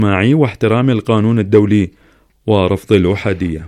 الاجتماعي واحترام القانون الدولي ورفض الأحادية.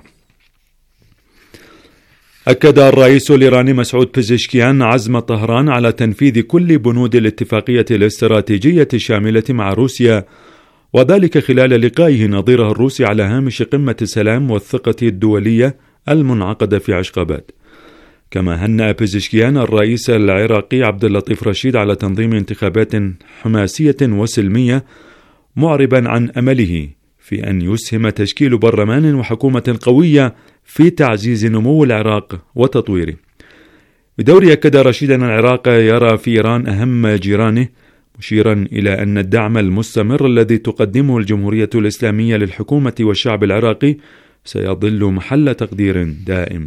أكد الرئيس الإيراني مسعود بيزشكيان عزم طهران على تنفيذ كل بنود الاتفاقية الاستراتيجية الشاملة مع روسيا، وذلك خلال لقائه نظيره الروسي على هامش قمة السلام والثقة الدولية المنعقدة في عشقاباد. كما هنأ بيزشكيان الرئيس العراقي عبد اللطيف رشيد على تنظيم انتخابات حماسية وسلمية، معربا عن أمله في أن يسهم تشكيل برلمان وحكومة قوية في تعزيز نمو العراق وتطويره. بدوره أكد رشيد أن العراق يرى في إيران أهم جيرانه، مشيرا إلى أن الدعم المستمر الذي تقدمه الجمهورية الإسلامية للحكومة والشعب العراقي سيظل محل تقدير دائم.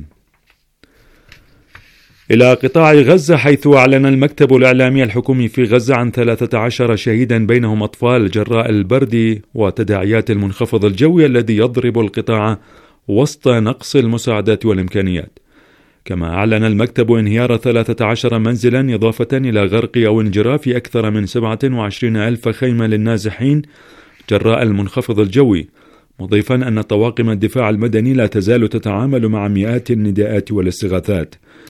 إلى قطاع غزة، حيث أعلن المكتب الإعلامي الحكومي في غزة عن 13 شهيدا بينهم أطفال جراء البرد وتداعيات المنخفض الجوي الذي يضرب القطاع وسط نقص المساعدات والإمكانيات. كما أعلن المكتب انهيار 13 منزلا، إضافة إلى غرق أو انجراف أكثر من 27,000 خيمة للنازحين جراء المنخفض الجوي، مضيفا أن طواقم الدفاع المدني لا تزال تتعامل مع مئات النداءات والاستغاثات.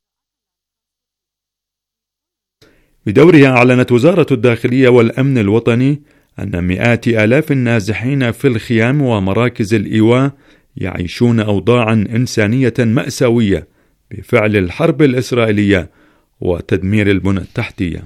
بدورها أعلنت وزارة الداخلية والأمن الوطني أن مئات آلاف النازحين في الخيام ومراكز الإيواء يعيشون أوضاعا إنسانية مأساوية بفعل الحرب الإسرائيلية وتدمير البنى التحتية.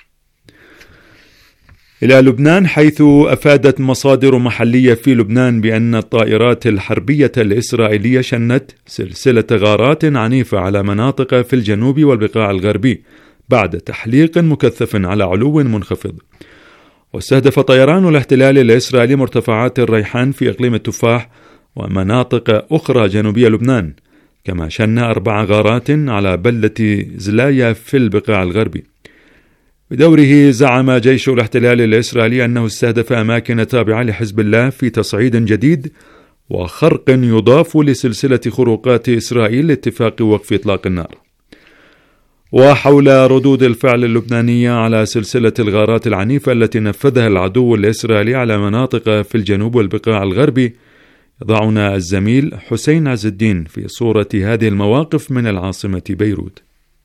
إلى لبنان، حيث أفادت مصادر محلية في لبنان بأن الطائرات الحربية الإسرائيلية شنت سلسلة غارات عنيفة على مناطق في الجنوب والبقاع الغربي بعد تحليق مكثف على علو منخفض. واستهدف طيران الاحتلال الإسرائيلي مرتفعات الريحان في إقليم التفاح ومناطق أخرى جنوبية لبنان، كما شن 4 غارات على بلدة زلايا في البقاع الغربي. بدوره زعم جيش الاحتلال الإسرائيلي أنه استهدف أماكن تابعة لحزب الله في تصعيد جديد وخرق يضاف لسلسلة خروقات إسرائيل لاتفاق وقف إطلاق النار. وحول ردود الفعل اللبنانية على سلسلة الغارات العنيفة التي نفذها العدو الإسرائيلي على مناطق في الجنوب والبقاع الغربي، يضعنا الزميل حسين عز الدين في صورة هذه المواقف من العاصمة بيروت.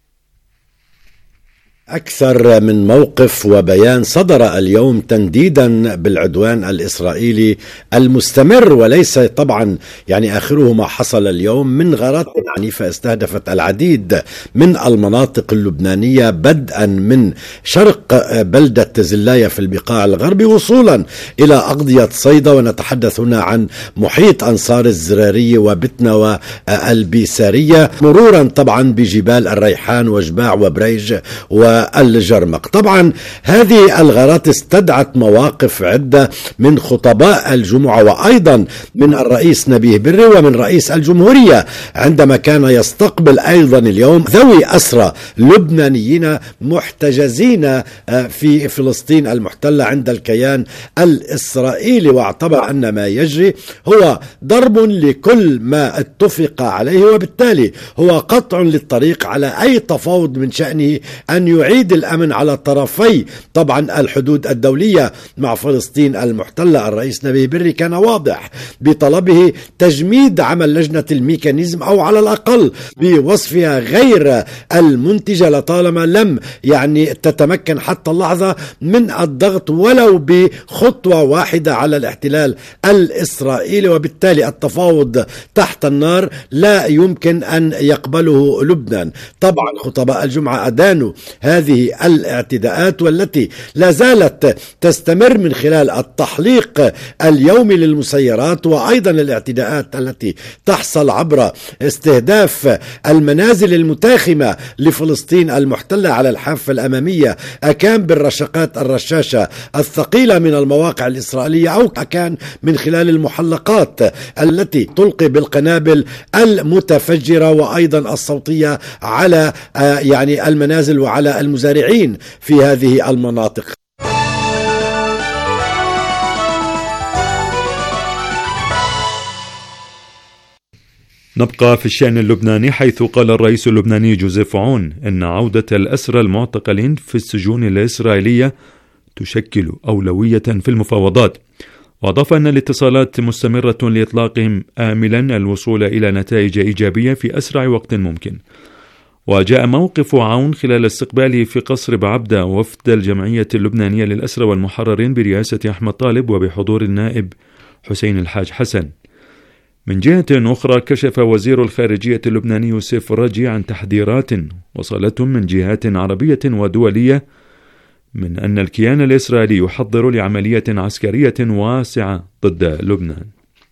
أكثر من موقف وبيان صدر اليوم تنديدا بالعدوان الإسرائيلي المستمر، وليس طبعا آخره ما حصل اليوم من غارات عنيفة استهدفت العديد من المناطق اللبنانية، بدءا من شرق بلدة زلايا في البقاع الغربي وصولا إلى أقضية صيدا، ونتحدث هنا عن محيط أنصار الزرارية وبتنا والبيسارية، مرورا طبعا بجبال الريحان وجباع وبريج والجرمق. طبعا هذه الغارات استدعت مواقف عدة من خطباء الجمعة وأيضا من الرئيس نبيه بري ومن رئيس الجمهورية، عندما كان يستقبل أيضا اليوم ذوي أسرى لبنانيين محتجزين في فلسطين المحتلة عند الكيان الإسرائيلي، واعتبر أن ما يجري هو ضرب لكل ما اتفق عليه، وبالتالي هو قطع للطريق على أي تفاوض من شأنه أن يعيد الأمن على طرفي طبعا الحدود الدولية مع فلسطين المحتلة. الرئيس نبيه بري كان واضح بطلبه تجميد عمل لجنة الميكانيزم، أو على الأقل بوصفها غير المنتجة لطالما لم تتمكن حتى اللحظة من الضغط ولو بخطوة واحدة على الاحتلال الإسرائيلي، وبالتالي التفاوض تحت النار لا يمكن أن يقبله لبنان. طبعا خطباء الجمعة أدانوا هذه الاعتداءات والتي لا زالت تستمر من خلال التحليق اليومي للمسيرات، وأيضا الاعتداءات التي تحصل عبر استهداف المنازل المتاخمة لفلسطين المحتلة على الحافة الأمامية، أكان بالرشقات الرشاشة الثقيلة من المواقع الإسرائيلية، أو أكان من خلال المحلقات التي تلقي بالقنابل المتفجرة وأيضا الصوتية على المنازل وعلى المزارعين في هذه المناطق. نبقى في الشأن اللبناني، حيث قال الرئيس اللبناني جوزيف عون إن عودة الأسرى المعتقلين في السجون الإسرائيلية تشكل أولوية في المفاوضات، وأضاف أن الاتصالات مستمرة لإطلاقهم آملا الوصول إلى نتائج إيجابية في أسرع وقت ممكن. وجاء موقف عون خلال استقباله في قصر بعبدة وفد الجمعية اللبنانية للأسرى والمحررين برئاسة أحمد طالب وبحضور النائب حسين الحاج حسن. من جهة أخرى كشف وزير الخارجية اللبناني يوسف الرجي عن تحذيرات وصلتهم من جهات عربية ودولية من أن الكيان الإسرائيلي يحضر لعملية عسكرية واسعة ضد لبنان.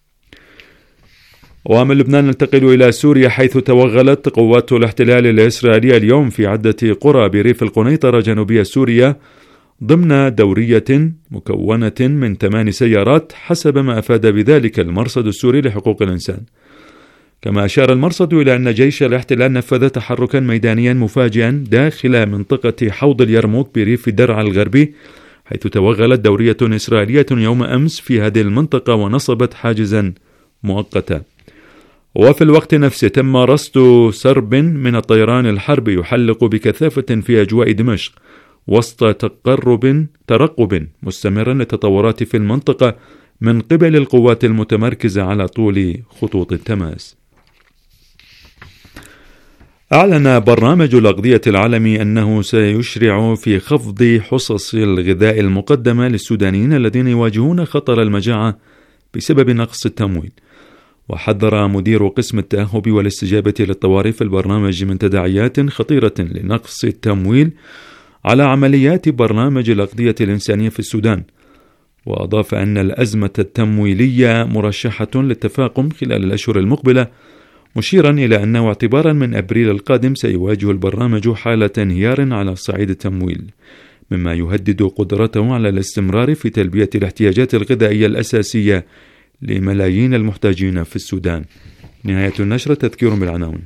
ومن لبنان ننتقل إلى سوريا، حيث توغلت قوات الاحتلال الإسرائيلية اليوم في عدة قرى بريف القنيطرة جنوبية سوريا ضمن دورية مكونة من 8 سيارات حسب ما أفاد بذلك المرصد السوري لحقوق الإنسان. كما أشار المرصد إلى أن جيش الاحتلال نفذ تحركا ميدانيا مفاجئا داخل منطقة حوض اليرموك بريف درعا الغربي، حيث توغلت دورية إسرائيلية يوم أمس في هذه المنطقة ونصبت حاجزا مؤقتا. وفي الوقت نفسه تم رصد سرب من الطيران الحربي يحلق بكثافة في أجواء دمشق وسط ترقب مستمر للتطورات في المنطقة من قبل القوات المتمركزة على طول خطوط التماس. أعلن برنامج الأغذية العالمي أنه سيشرع في خفض حصص الغذاء المقدمة للسودانيين الذين يواجهون خطر المجاعة بسبب نقص التمويل. وحذر مدير قسم التأهب والاستجابة للطوارئ في البرنامج من تداعيات خطيرة لنقص التمويل على عمليات برنامج الأغذية الإنسانية في السودان. وأضاف أن الأزمة التمويلية مرشحة للتفاقم خلال الأشهر المقبلة، مشيرا إلى أنه اعتبارا من أبريل القادم سيواجه البرنامج حالة انهيار على الصعيد التمويل، مما يهدد قدرته على الاستمرار في تلبية الاحتياجات الغذائية الأساسية لملايين المحتاجين في السودان. نهاية النشرة. تذكير بالعناوين.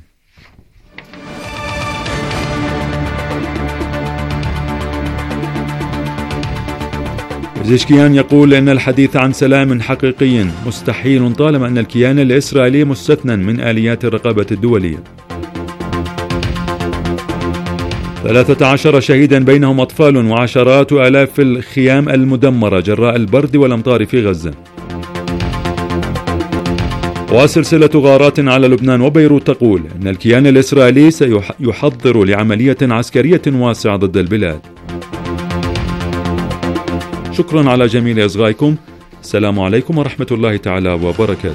بزشكيان يقول إن الحديث عن سلام حقيقي مستحيل طالما أن الكيان الإسرائيلي مستثنى من آليات الرقابة الدولية. 13 شهيدا بينهم أطفال وعشرات آلاف الخيام المدمرة جراء البرد والأمطار في غزة. وسلسلة غارات على لبنان وبيروت تقول أن الكيان الإسرائيلي سيحضر لعملية عسكرية واسعة ضد البلاد. شكرا على جميل إصغائكم. السلام عليكم ورحمة الله تعالى وبركاته.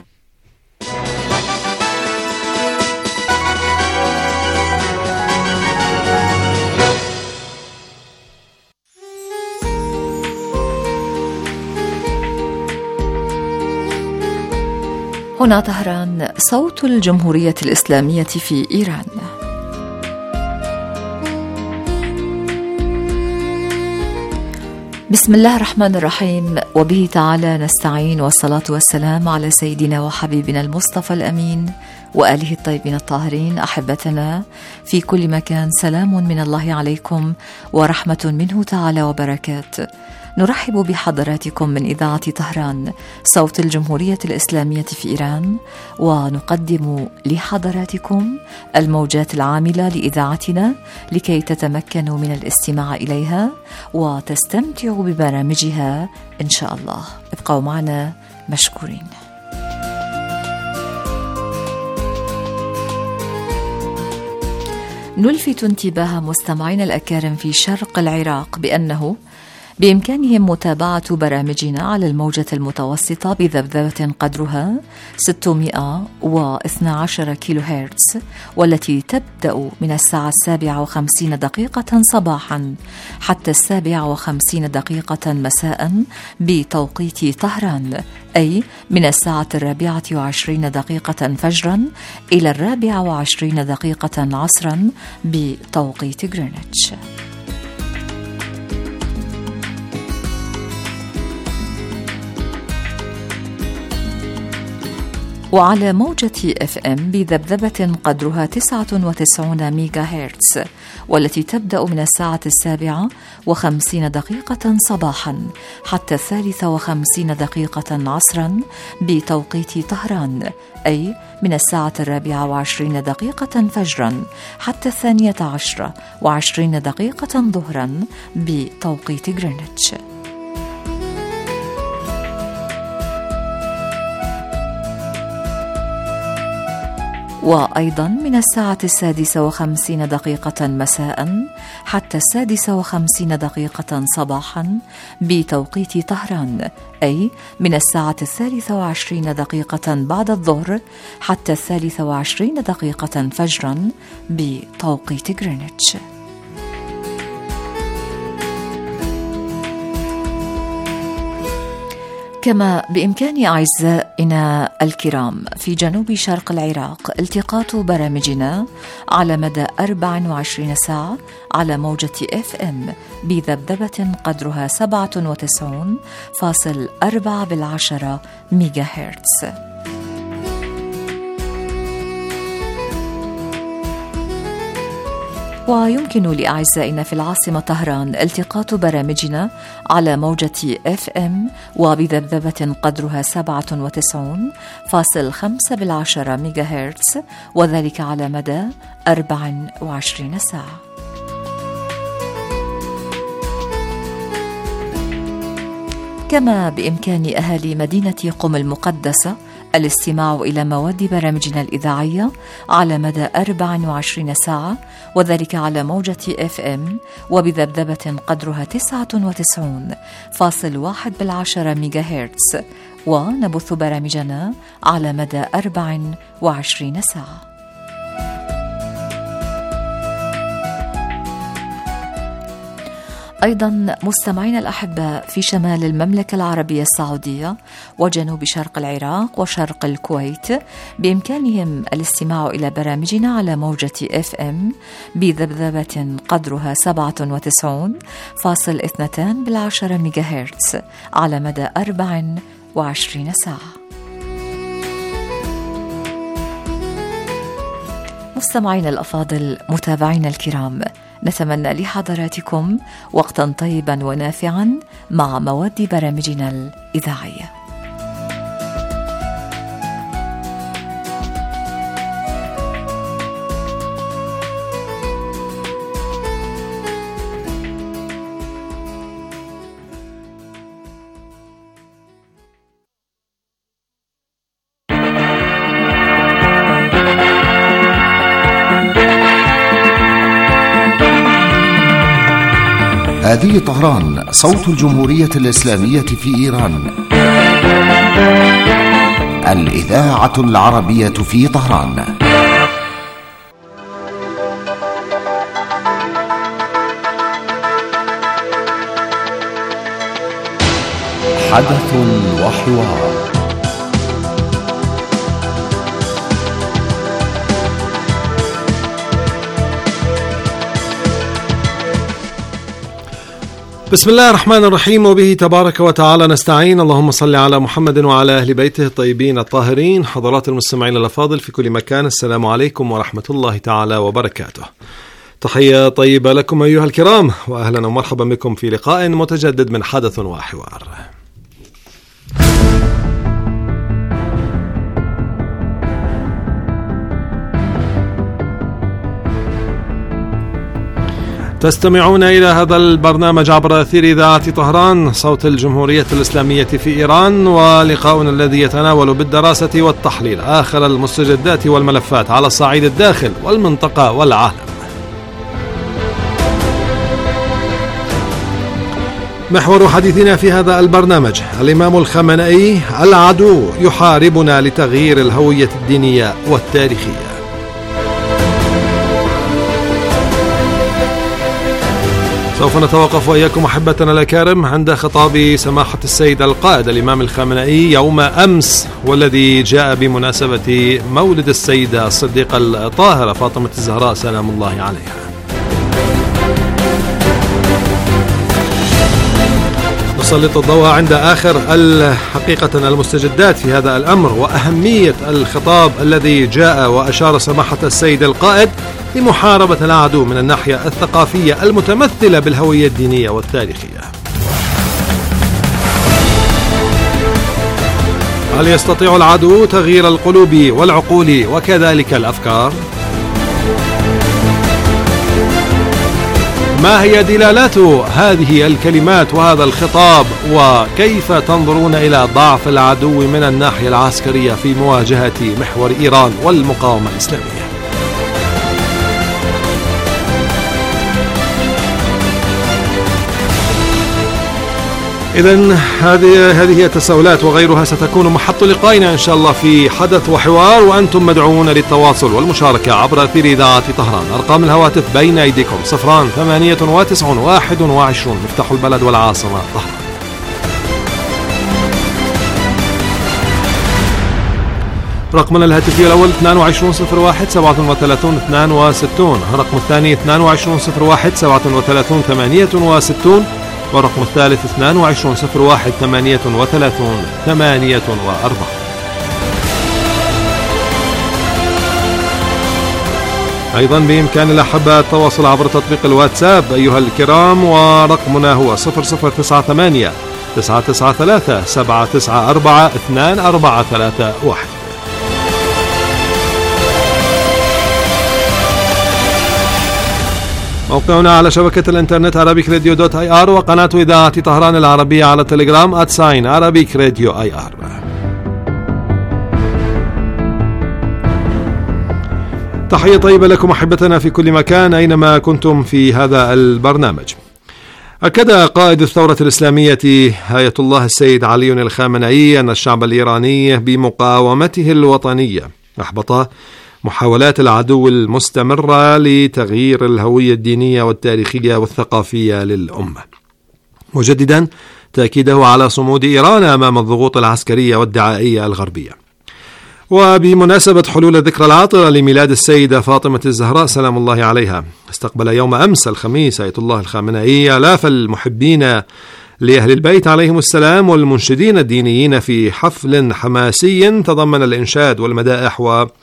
هنا طهران، صوت الجمهورية الإسلامية في إيران. بسم الله الرحمن الرحيم، وبه تعالى نستعين، والصلاة والسلام على سيدنا وحبيبنا المصطفى الأمين وآله الطيبين الطاهرين. أحبتنا في كل مكان، سلام من الله عليكم ورحمة منه تعالى وبركاته. نرحب بحضراتكم من إذاعة طهران، صوت الجمهورية الإسلامية في إيران، ونقدم لحضراتكم الموجات العاملة لإذاعتنا لكي تتمكنوا من الاستماع إليها وتستمتعوا ببرامجها إن شاء الله. ابقوا معنا مشكورين. نلفت انتباه مستمعينا الأكارم في شرق العراق بأنه بإمكانهم متابعة برامجنا على الموجة المتوسطة بذبذبة قدرها 612 كيلو هرتز، والتي تبدأ من الساعة 7:50 صباحا حتى 7:50 مساء بتوقيت طهران، أي من الساعة 24 فجرا إلى 24 عصرا بتوقيت غرينتش. وعلى موجة FM بذبذبة قدرها 99 ميجا هرتز، والتي تبدأ من الساعة 7:50 صباحا حتى 3:50 عصرا بتوقيت طهران، أي من الساعة 24 فجرا حتى 12:20 ظهرا بتوقيت غرينتش. وأيضا من 6:56 مساء حتى 6:56 صباحا بتوقيت طهران، أي من 23:23 بعد الظهر حتى 23:23 فجرا بتوقيت غرينتش. كما بإمكان أعزائنا الكرام في جنوب شرق العراق التقاط برامجنا على مدى 24 ساعة على موجة FM بذبذبة قدرها 97.4 ميجا هرتز. ويمكن لأعزائنا في العاصمة طهران التقاط برامجنا على موجة FM وبذبذبة قدرها 97.5 ميجا هرتز، وذلك على مدى 24 ساعة. كما بإمكان أهالي مدينة قم المقدسة الاستماع إلى مواد برامجنا الإذاعية على مدى 24 ساعة، وذلك على موجة FM وبذبذبة قدرها 99.1 ميجا هرتز، ونبث برامجنا على مدى 24 ساعة. أيضا مستمعينا الأحباء في شمال المملكة العربية السعودية وجنوب شرق العراق وشرق الكويت بإمكانهم الاستماع إلى برامجنا على موجة FM بذبذبة قدرها 97.2 ميجا هرتز على مدى 24 ساعة. مستمعينا الأفاضل، متابعينا الكرام، نتمنى لحضراتكم وقتا طيبا ونافعا مع مواد برامجنا الإذاعية. هذه طهران، صوت الجمهورية الإسلامية في إيران، الإذاعة العربية في طهران. حدث وحوار. بسم الله الرحمن الرحيم، وبه تبارك وتعالى نستعين. اللهم صل على محمد وعلى أهل بيته الطيبين الطاهرين. حضرات المستمعين الأفاضل في كل مكان، السلام عليكم ورحمة الله تعالى وبركاته. تحية طيبة لكم أيها الكرام، وأهلا ومرحبا بكم في لقاء متجدد من حدث وحوار. تستمعون إلى هذا البرنامج عبر أثير إذاعة طهران، صوت الجمهورية الإسلامية في إيران، ولقاؤنا الذي يتناول بالدراسة والتحليل آخر المستجدات والملفات على صعيد الداخل والمنطقة والعالم. محور حديثنا في هذا البرنامج: الإمام الخامنئي: العدو يحاربنا لتغيير الهوية الدينية والتاريخية. سوف نتوقف وإياكم أحبتنا الأكارم عند خطاب سماحة السيد القائد الإمام الخامنئي يوم أمس، والذي جاء بمناسبة مولد السيدة الصديقة الطاهرة فاطمة الزهراء سلام الله عليها. نسلط الضوء عند آخر حقيقة المستجدات في هذا الأمر، وأهمية الخطاب الذي جاء وأشار سماحة السيد القائد لمحاربة العدو من الناحية الثقافية المتمثلة بالهوية الدينية والتاريخية. هل يستطيع العدو تغيير القلوب والعقول وكذلك الأفكار؟ ما هي دلالات هذه الكلمات وهذا الخطاب، وكيف تنظرون إلى ضعف العدو من الناحية العسكرية في مواجهة محور إيران والمقاومة الإسلامية؟ إذن هذه هي التساؤلات وغيرها ستكون محط لقائنا إن شاء الله في حدث وحوار، وأنتم مدعوون للتواصل والمشاركة عبر أثير إذاعة طهران. أرقام الهواتف بين أيديكم: 098 21 مفتاح البلد والعاصمة طهران. رقمنا الهاتفي الأول 22 01 37 62، الرقم الثاني 22 01 37 68، والرقم الثالث 22 01 38 48. أيضا بإمكان الأحبة التواصل عبر تطبيق الواتساب أيها الكرام، ورقمنا هو 0098 993 794 2431. موقعنا على شبكة الانترنت arabicradio.ir، وقناة إذاعة طهران العربية على تليجرام @arabicradioir. تحية طيبة لكم أحبتنا في كل مكان أينما كنتم في هذا البرنامج. أكد قائد الثورة الإسلامية آية الله السيد علي الخامنئي أن الشعب الإيراني بمقاومته الوطنية أحبط محاولات العدو المستمرة لتغيير الهوية الدينية والتاريخية والثقافية للأمة، مجددا تأكيده على صمود إيران أمام الضغوط العسكرية والدعائية الغربية. وبمناسبة حلول الذكرى العاطرة لميلاد السيدة فاطمة الزهراء سلام الله عليها، استقبل يوم أمس الخميس آية الله الخامنئي آلاف المحبين لأهل البيت عليهم السلام والمنشدين الدينيين في حفل حماسي تضمن الإنشاد والمدائح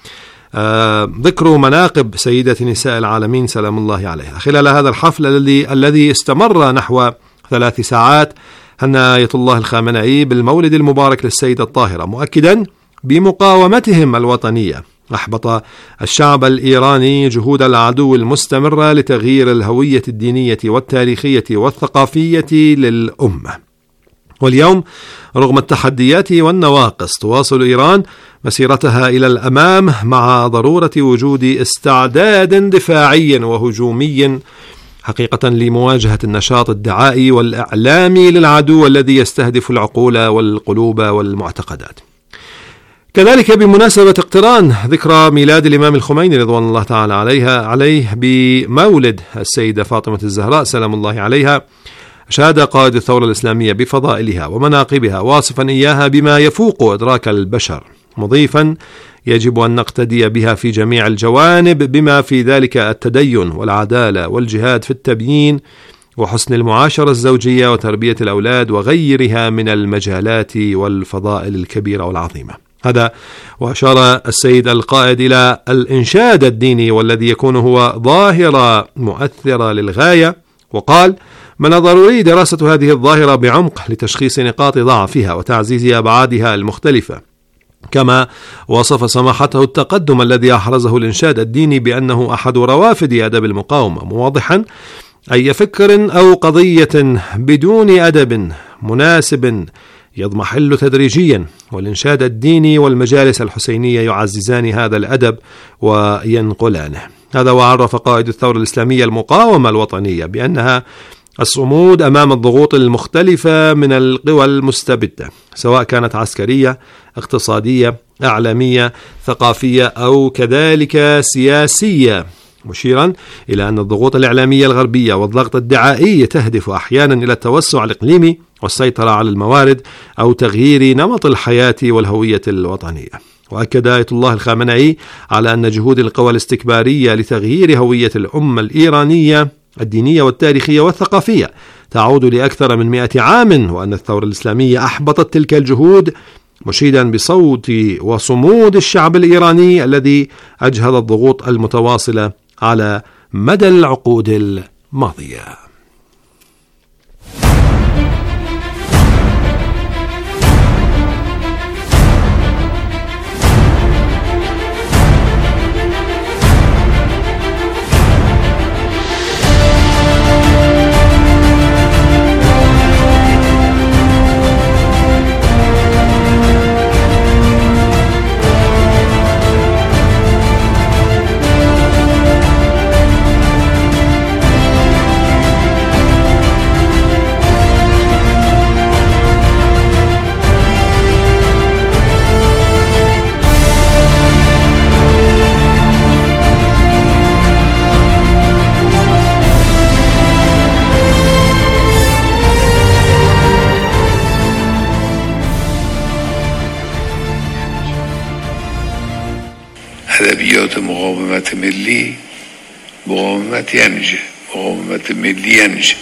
ذكر مناقب سيدة نساء العالمين سلام الله عليها. خلال هذا الحفل الذي استمر نحو 3 ساعات، هنأ آية الله الخامنئي بالمولد المبارك للسيدة الطاهرة، مؤكدا بمقاومتهم الوطنية أحبط الشعب الإيراني جهود العدو المستمرة لتغيير الهوية الدينية والتاريخية والثقافية للأمة. واليوم رغم التحديات والنواقص تواصل إيران مسيرتها إلى الأمام مع ضرورة وجود استعداد دفاعي وهجومي حقيقة لمواجهة النشاط الدعائي والإعلامي للعدو الذي يستهدف العقول والقلوب والمعتقدات. كذلك بمناسبة اقتران ذكرى ميلاد الإمام الخميني رضوان الله تعالى عليه بمولد السيدة فاطمة الزهراء سلام الله عليها، أشاد قائد الثورة الإسلامية بفضائلها ومناقبها، واصفا إياها بما يفوق إدراك البشر، مضيفا يجب أن نقتدي بها في جميع الجوانب بما في ذلك التدين والعدالة والجهاد في التبيين وحسن المعاشرة الزوجية وتربية الأولاد وغيرها من المجالات والفضائل الكبيرة والعظيمة. هذا وأشار السيد القائد إلى الإنشاد الديني والذي يكون هو ظاهرة مؤثرة للغاية، وقال: من الضروري دراسة هذه الظاهرة بعمق لتشخيص نقاط ضعفها وتعزيز أبعادها المختلفة. كما وصف سماحته التقدم الذي أحرزه الإنشاد الديني بأنه أحد روافد أدب المقاومة، موضحا أي فكر أو قضية بدون أدب مناسب يضمحل تدريجيا، والإنشاد الديني والمجالس الحسينية يعززان هذا الأدب وينقلانه. هذا وعرف قائد الثورة الإسلامية المقاومة الوطنية بأنها الصمود أمام الضغوط المختلفة من القوى المستبدة، سواء كانت عسكرية، اقتصادية، إعلامية، ثقافية أو كذلك سياسية، مشيرا إلى أن الضغوط الإعلامية الغربية والضغط الدعائي تهدف أحيانا إلى التوسع الإقليمي والسيطرة على الموارد أو تغيير نمط الحياة والهوية الوطنية. وأكد آية الله الخامنئي على أن جهود القوى الاستكبارية لتغيير هوية الأمة الإيرانية الدينية والتاريخية والثقافية تعود لأكثر من 100 عام، وأن الثورة الإسلامية أحبطت تلك الجهود، مشيدا بصوت وصمود الشعب الإيراني الذي أجهض الضغوط المتواصلة على مدى العقود الماضية. ادبیات مقاومت ملی، مقاومت یعنی چه؟ مقاومت ملی یعنی چه؟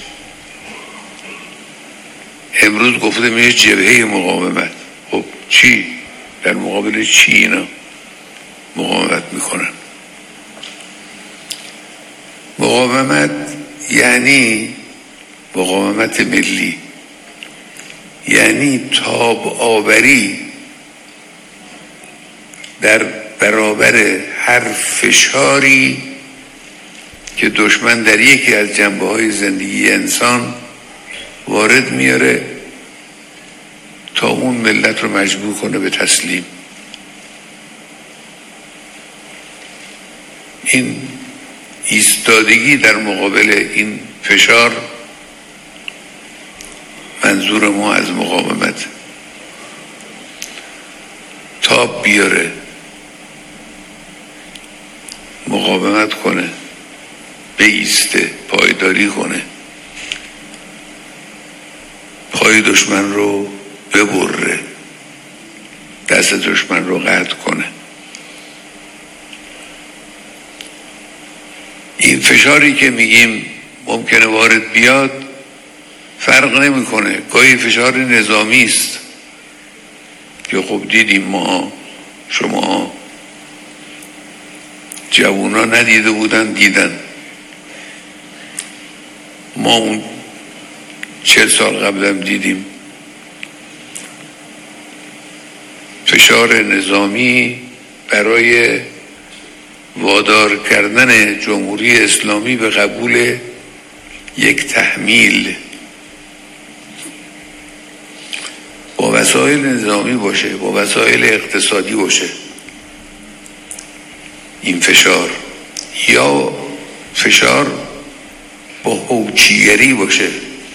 امروز گفته میشه جبهه مقاومت. خب چی؟ در مقابل چی اینا مقاومت میکنن؟ مقاومت یعنی مقاومت ملی، یعنی تاب آوری در برابر هر فشاری که دشمن در یکی از جنبه‌های زندگی انسان وارد میاره تا اون ملت رو مجبور کنه به تسلیم. این ایستادگی در مقابل این فشار منظور ما از مقاومت. تاب بیاره، مقاومت کنه، بایسته، پایداری کنه، پای دشمن رو ببره، دست دشمن رو قطع کنه. این فشاری که میگیم ممکنه وارد بیاد فرق نمیکنه. گاهی فشار نظامی است که خب دیدیم ما، شما جوونا ندیده بودن، دیدن. ما اون 40 سال قبلم دیدیم. فشار نظامی برای وادار کردن جمهوری اسلامی به قبول یک تحمیل با وسایل نظامی باشه، با وسایل اقتصادی باشه، این فشار، یا فشار با هوچیگری باشه.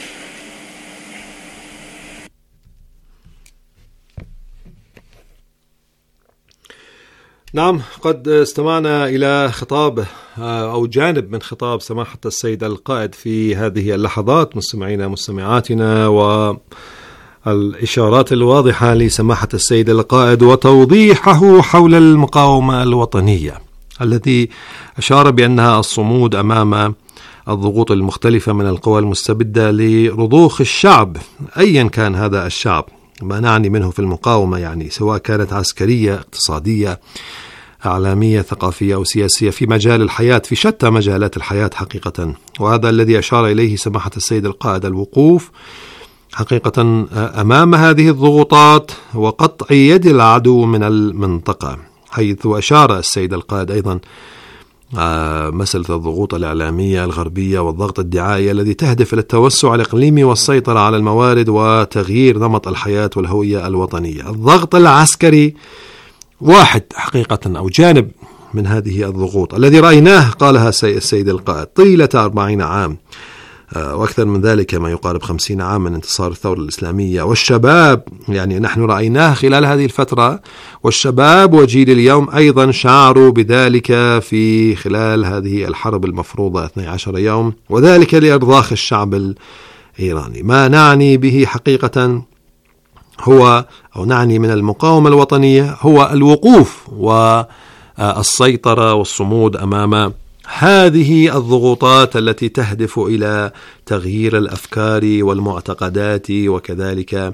نعم، قد استمعنا إلى خطاب أو جانب من خطاب سماحة السيد القائد في هذه اللحظات مستمعينا مستمعاتنا، والإشارات الواضحة لسماحة السيد القائد وتوضيحه حول المقاومة الوطنية التي أشار بأنها الصمود أمام الضغوط المختلفة من القوى المستبدة لرضوخ الشعب أيا كان هذا الشعب. ما نعني منه في المقاومة يعني سواء كانت عسكرية، اقتصادية، إعلامية، ثقافية أو سياسية، في مجال الحياة، في شتى مجالات الحياة حقيقة. وهذا الذي أشار إليه سماحة السيد القائد، الوقوف حقيقة أمام هذه الضغوطات وقطع يد العدو من المنطقة، حيث أشار السيد القائد أيضا مسألة الضغوط الإعلامية الغربية والضغط الدعائي الذي تهدف إلى التوسع الإقليمي والسيطرة على الموارد وتغيير نمط الحياة والهوية الوطنية. الضغط العسكري واحد حقيقة أو جانب من هذه الضغوط الذي رأيناه، قالها السيد القائد، طيلة 40 عام وأكثر من ذلك، ما يقارب 50 عام من انتصار الثورة الإسلامية. والشباب يعني نحن رأيناه خلال هذه الفترة، والشباب وجيل اليوم أيضا شعروا بذلك في خلال هذه الحرب المفروضة 12 يوم، وذلك لإرضاخ الشعب الإيراني. ما نعني به حقيقة هو أو نعني من المقاومة الوطنية هو الوقوف والسيطرة والصمود أمام هذه الضغوطات التي تهدف إلى تغيير الأفكار والمعتقدات وكذلك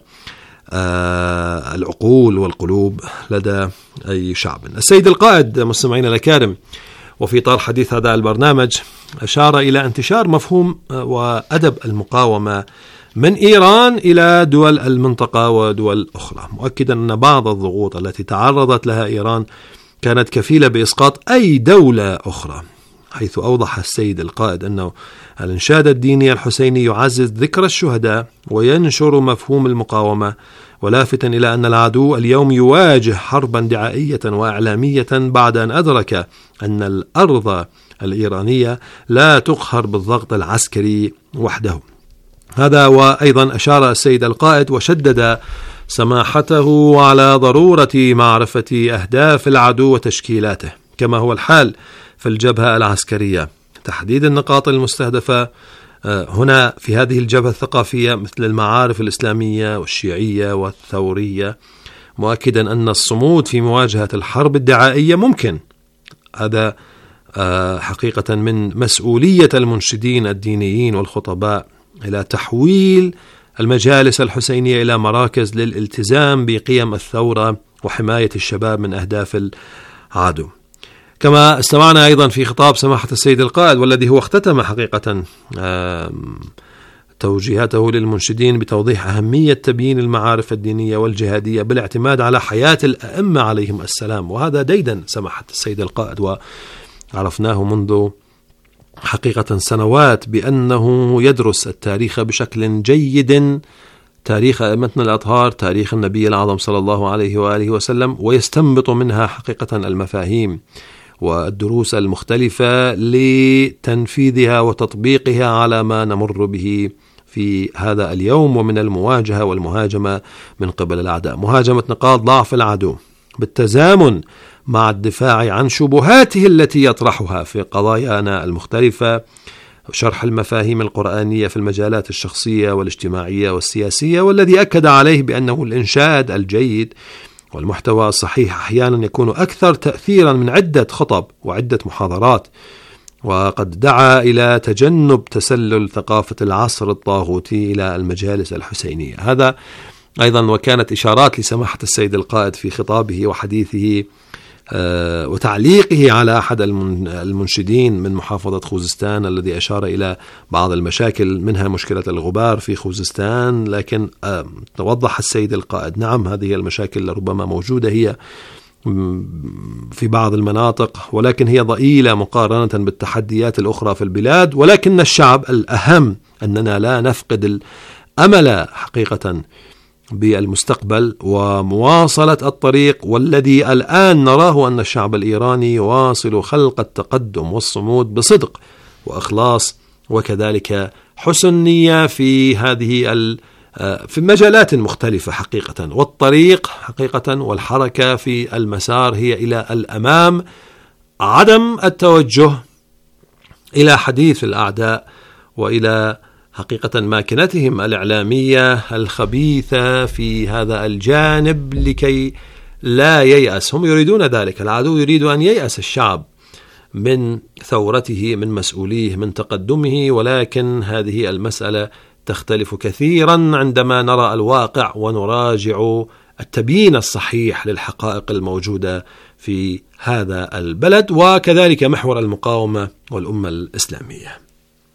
العقول والقلوب لدى أي شعب. السيد القائد مستمعينا الأكارم وفي إطار حديث هذا البرنامج أشار إلى انتشار مفهوم وأدب المقاومة من إيران إلى دول المنطقة ودول أخرى، مؤكدا أن بعض الضغوط التي تعرضت لها إيران كانت كفيلة بإسقاط أي دولة أخرى، حيث أوضح السيد القائد أنه الإنشاد الديني الحسيني يعزز ذكر الشهداء وينشر مفهوم المقاومة، ولافتا إلى أن العدو اليوم يواجه حربا دعائية وإعلامية بعد أن أدرك أن الأرض الإيرانية لا تقهر بالضغط العسكري وحده. هذا وأيضا أشار السيد القائد وشدد سماحته على ضرورة معرفة أهداف العدو وتشكيلاته، كما هو الحال في الجبهة العسكرية، تحديد النقاط المستهدفة هنا في هذه الجبهة الثقافية مثل المعارف الإسلامية والشيعية والثورية، مؤكدا أن الصمود في مواجهة الحرب الدعائية ممكن هذا حقيقة من مسؤولية المنشدين الدينيين والخطباء إلى تحويل المجالس الحسينية إلى مراكز للالتزام بقيم الثورة وحماية الشباب من أهداف العدو. كما استمعنا أيضا في خطاب سماحة السيد القائد، والذي هو اختتم حقيقة توجيهاته للمنشدين بتوضيح أهمية تبيين المعارف الدينية والجهادية بالاعتماد على حياة الأئمة عليهم السلام. وهذا ديدا سماحة السيد القائد، وعرفناه منذ حقيقة سنوات بأنه يدرس التاريخ بشكل جيد، تاريخ أئمتنا الأطهار، تاريخ النبي الأعظم صلى الله عليه وآله وسلم، ويستنبط منها حقيقة المفاهيم والدروس المختلفة لتنفيذها وتطبيقها على ما نمر به في هذا اليوم ومن المواجهة والمهاجمة من قبل الأعداء. مهاجمة نقاط ضعف العدو بالتزامن مع الدفاع عن شبهاته التي يطرحها في قضايانا المختلفة، شرح المفاهيم القرآنية في المجالات الشخصية والاجتماعية والسياسية، والذي أكد عليه بأنه الإنشاد الجيد والمحتوى الصحيح أحيانا يكون أكثر تأثيرا من عدة خطب وعدة محاضرات، وقد دعا إلى تجنب تسلل ثقافة العصر الطاغوتي إلى المجالس الحسينية. هذا أيضا وكانت إشارات لسماحة السيد القائد في خطابه وحديثه وتعليقه على أحد المنشدين من محافظة خوزستان الذي أشار إلى بعض المشاكل منها مشكلة الغبار في خوزستان، لكن توضح السيد القائد نعم هذه المشاكل ربما موجودة هي في بعض المناطق، ولكن هي ضئيلة مقارنة بالتحديات الأخرى في البلاد، ولكن الشعب الأهم أننا لا نفقد الأمل حقيقة بالمستقبل ومواصلة الطريق، والذي الآن نراه أن الشعب الإيراني يواصل خلق التقدم والصمود بصدق وإخلاص وكذلك حسن نية في هذه في مجالات مختلفة حقيقة، والطريق حقيقة والحركة في المسار هي إلى الأمام، عدم التوجه إلى حديث الأعداء وإلى حقيقة ماكنتهم الإعلامية الخبيثة في هذا الجانب لكي لا ييأس. هم يريدون ذلك، العدو يريد أن ييأس الشعب من ثورته، من مسؤوليه، من تقدمه، ولكن هذه المسألة تختلف كثيرا عندما نرى الواقع ونراجع التبيين الصحيح للحقائق الموجودة في هذا البلد وكذلك محور المقاومة والأمة الإسلامية.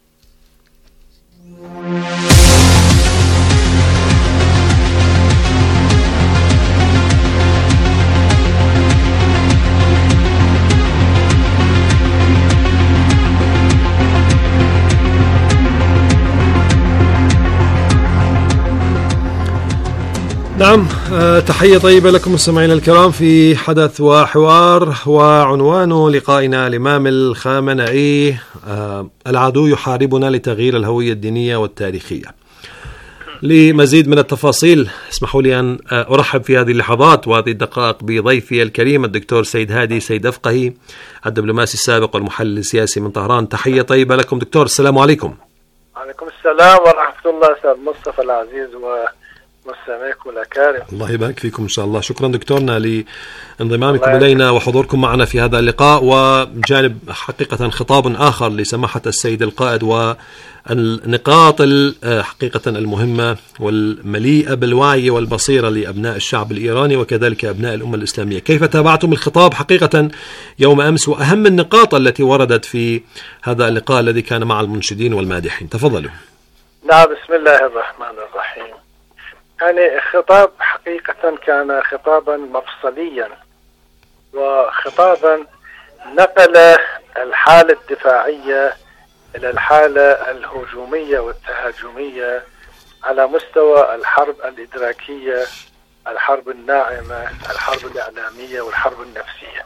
نعم، تحية طيبة لكم مستمعينا الكرام في حدث وحوار، وعنوان لقائنا الإمام الخامنئي العدو يحاربنا لتغيير الهوية الدينية والتاريخية. لمزيد من التفاصيل اسمحوا لي أن أرحب في هذه اللحظات وهذه الدقائق بضيفي الكريم الدكتور سيد هادي سيد أفقهي، الدبلوماسي السابق والمحلل السياسي من طهران. تحية طيبة لكم دكتور، السلام عليكم. وعليكم السلام ورحمة الله أستاذ مصطفى العزيز ومستمعيكم الأكارم. الله يبارك فيكم إن شاء الله. شكرا دكتورنا لانضمامكم إلينا وحضوركم معنا في هذا اللقاء، وجانب حقيقة خطاب آخر لسماحة السيد القائد والنقاط حقيقة المهمة والمليئة بالوعي والبصيرة لأبناء الشعب الإيراني وكذلك أبناء الأمة الإسلامية. كيف تابعتم الخطاب حقيقة يوم أمس وأهم النقاط التي وردت في هذا اللقاء الذي كان مع المنشدين والمادحين؟ تفضلوا. نعم، بسم الله الرحمن الرحيم. يعني الخطاب حقيقة كان خطابا مفصليا وخطابا نقل الحالة الدفاعية إلى الحالة الهجومية والتهاجمية على مستوى الحرب الإدراكية، الحرب الناعمة، الحرب الإعلامية والحرب النفسية.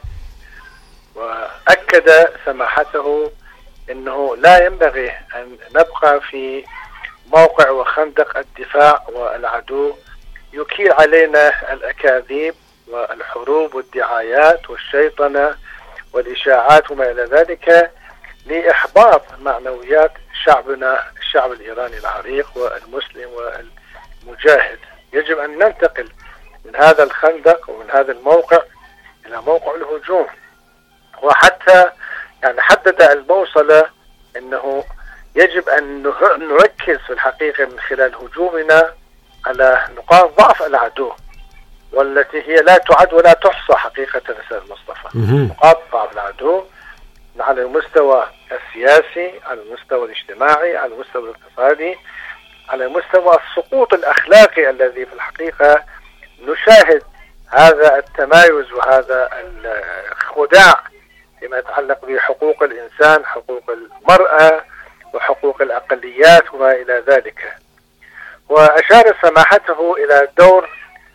وأكد سماحته أنه لا ينبغي أن نبقى في موقع وخندق الدفاع والعدو يكيل علينا الأكاذيب والحروب والدعايات والشيطنة والإشاعات وما إلى ذلك لإحباط معنويات شعبنا، الشعب الإيراني العريق والمسلم والمجاهد. يجب أن ننتقل من هذا الخندق ومن هذا الموقع إلى موقع الهجوم، وحتى يعني حدد الموصلة أنه يجب أن نركز في الحقيقة من خلال هجومنا على نقاط ضعف العدو، والتي هي لا تعد ولا تحصى حقيقة أستاذ مصطفى. نقاط ضعف العدو على المستوى السياسي، على المستوى الاجتماعي، على المستوى الاقتصادي، على مستوى السقوط الأخلاقي الذي في الحقيقة نشاهد هذا التمايز وهذا الخداع فيما يتعلق بحقوق الإنسان، حقوق المرأة وحقوق الأقليات وما إلى ذلك. وأشار سماحته إلى دور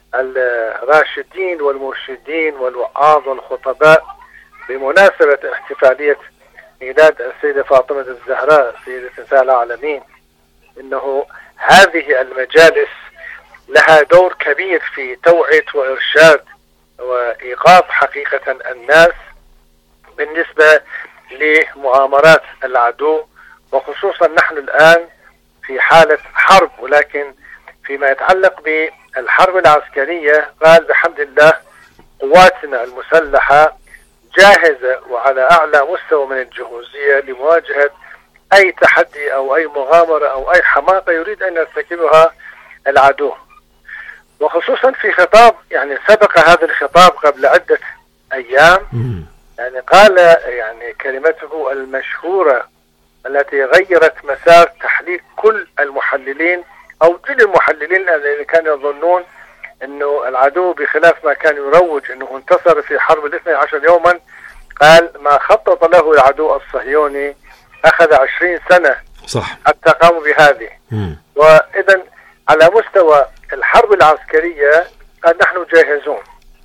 الراشدين والمرشدين والوعاظ والخطباء بمناسبة احتفالية ميلاد السيدة فاطمة الزهراء سيدة نساء العالمين، إنه هذه المجالس لها دور كبير في توعية وإرشاد وإيقاظ حقيقة الناس بالنسبة لمؤامرات العدو، وخصوصا نحن الآن في حالة حرب. ولكن فيما يتعلق بالحرب العسكرية قال بحمد الله قواتنا المسلحة جاهزة وعلى أعلى مستوى من الجهوزية لمواجهة أي تحدي أو أي مغامرة أو أي حماقة يريد أن يرتكبها العدو. وخصوصا في خطاب يعني سبق هذا الخطاب قبل عدة أيام، يعني قال يعني كلمته المشهورة التي غيرت مسار تحليل كل المحللين أو كل المحللين الذين كانوا يظنون أنه العدو بخلاف ما كان يروج أنه انتصر في حرب 12 يوما. قال ما خطط له العدو الصهيوني أخذ 20 سنة صح حتى قاموا بهذه. وإذن على مستوى الحرب العسكرية قال نحن جاهزون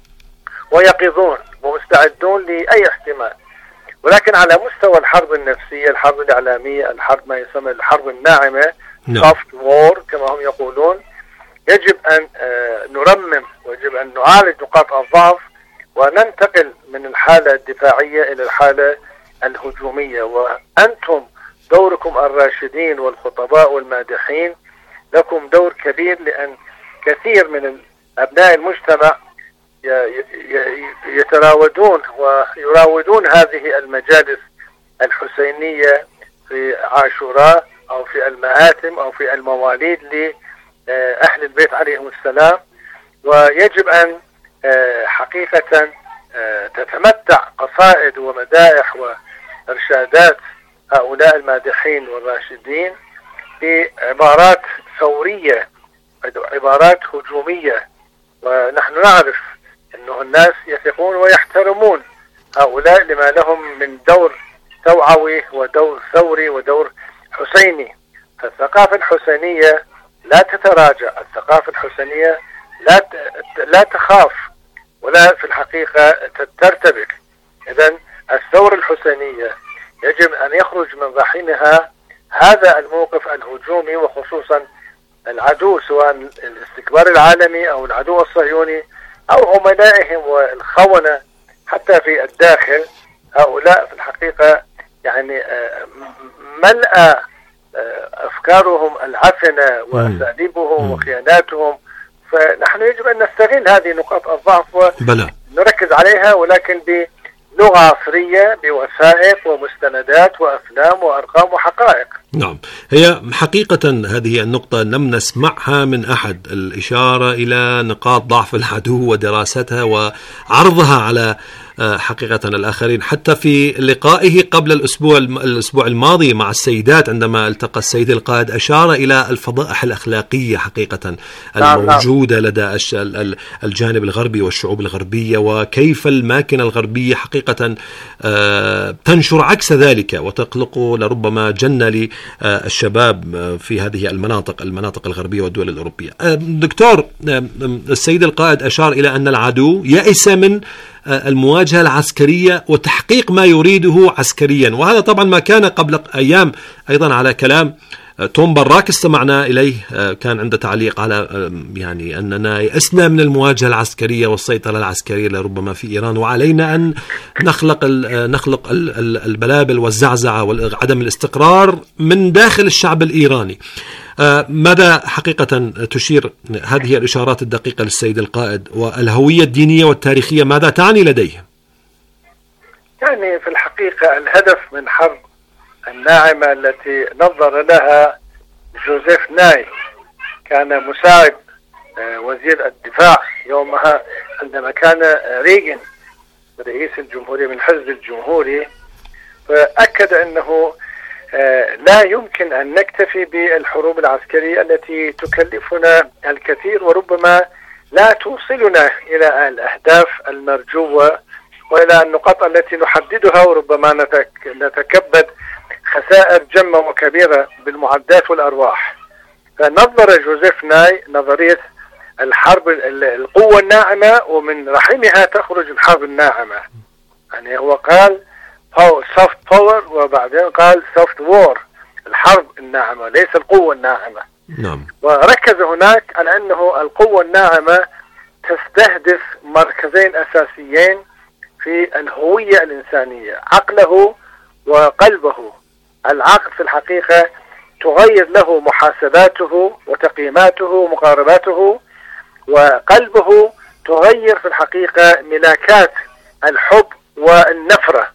ويقظون ومستعدون لأي احتمال، ولكن على مستوى الحرب النفسية، الحرب الإعلامية، الحرب ما يسمى الحرب الناعمة soft war كما هم يقولون، يجب أن نرمم ويجب أن نعالج نقاط الضعف وننتقل من الحالة الدفاعية إلى الحالة الهجومية. وأنتم دوركم الراشدين والخطباء والمادحين لكم دور كبير، لأن كثير من أبناء المجتمع يتراودون ويراودون هذه المجالس الحسينية في عاشوراء أو في المآتم أو في المواليد لأهل البيت عليهم السلام، ويجب أن حقيقة تتمتع قصائد ومدائح وإرشادات هؤلاء المادحين والراشدين بعبارات ثورية، عبارات هجومية. ونحن نعرف أنه الناس يثقون ويحترمون هؤلاء لما لهم من دور توعوي ودور ثوري ودور حسيني. فالثقافة الحسينية لا تتراجع، الثقافة الحسينية لا تخاف ولا في الحقيقة ترتبك. إذن الثورة الحسينية يجب أن يخرج من رحمها هذا الموقف الهجومي، وخصوصا العدو سواء الاستكبار العالمي أو العدو الصهيوني أو عملائهم والخونة حتى في الداخل. هؤلاء في الحقيقة يعني ملأ أفكارهم العفنة وأساليبهم وخياناتهم، فنحن يجب أن نستغل هذه نقاط الضعف ونركز عليها، ولكن بلغة عصرية بوثائق ومستندات وأفلام وأرقام وحقائق. نعم، هي حقيقة هذه النقطة لم نسمعها من أحد، الإشارة إلى نقاط ضعف العدو ودراستها وعرضها على حقيقة الآخرين. حتى في لقائه قبل الأسبوع الماضي مع السيدات عندما التقى السيد القائد أشار إلى الفضائح الأخلاقية حقيقة الموجودة لدى الجانب الغربي والشعوب الغربية، وكيف الماكنة الغربية حقيقة تنشر عكس ذلك وتقلق لربما جنة للشباب في هذه المناطق الغربية والدول الأوروبية. دكتور، السيد القائد أشار إلى أن العدو يئس من المواجهة العسكرية وتحقيق ما يريده عسكريا، وهذا طبعا ما كان قبل أيام أيضا على كلام توم براك استمعنا إليه، كان عنده تعليق على يعني أننا يئسنا من المواجهة العسكرية والسيطرة العسكرية لربما في إيران، وعلينا أن نخلق البلابل والزعزعة وعدم الاستقرار من داخل الشعب الإيراني. ماذا حقيقة تشير هذه الإشارات الدقيقة للسيد القائد، والهوية الدينية والتاريخية ماذا تعني لديه؟ يعني في الحقيقة الهدف من حرب الناعمة التي نظر لها جوزيف ناي، كان مساعد وزير الدفاع يومها عندما كان ريغن رئيس الجمهورية من الحزب الجمهوري، فأكد أنه لا يمكن أن نكتفي بالحروب العسكرية التي تكلفنا الكثير وربما لا توصلنا إلى الأهداف المرجوة وإلى النقاط التي نحددها، وربما نتكبد خسائر جمة وكبيرة بالمعدات والأرواح. فنظر جوزيف ناي نظرية الحرب القوة الناعمة، ومن رحمها تخرج الحرب الناعمة. يعني هو قال soft power وبعدين قال soft war، الحرب الناعمة ليس القوة الناعمة. نعم. وركز هناك على أنه القوة الناعمة تستهدف مركزين أساسيين في الهوية الإنسانية، عقله وقلبه. العقل في الحقيقة تغير له محاسباته وتقييماته ومقارباته، وقلبه تغير في الحقيقة ملاكات الحب والنفرة.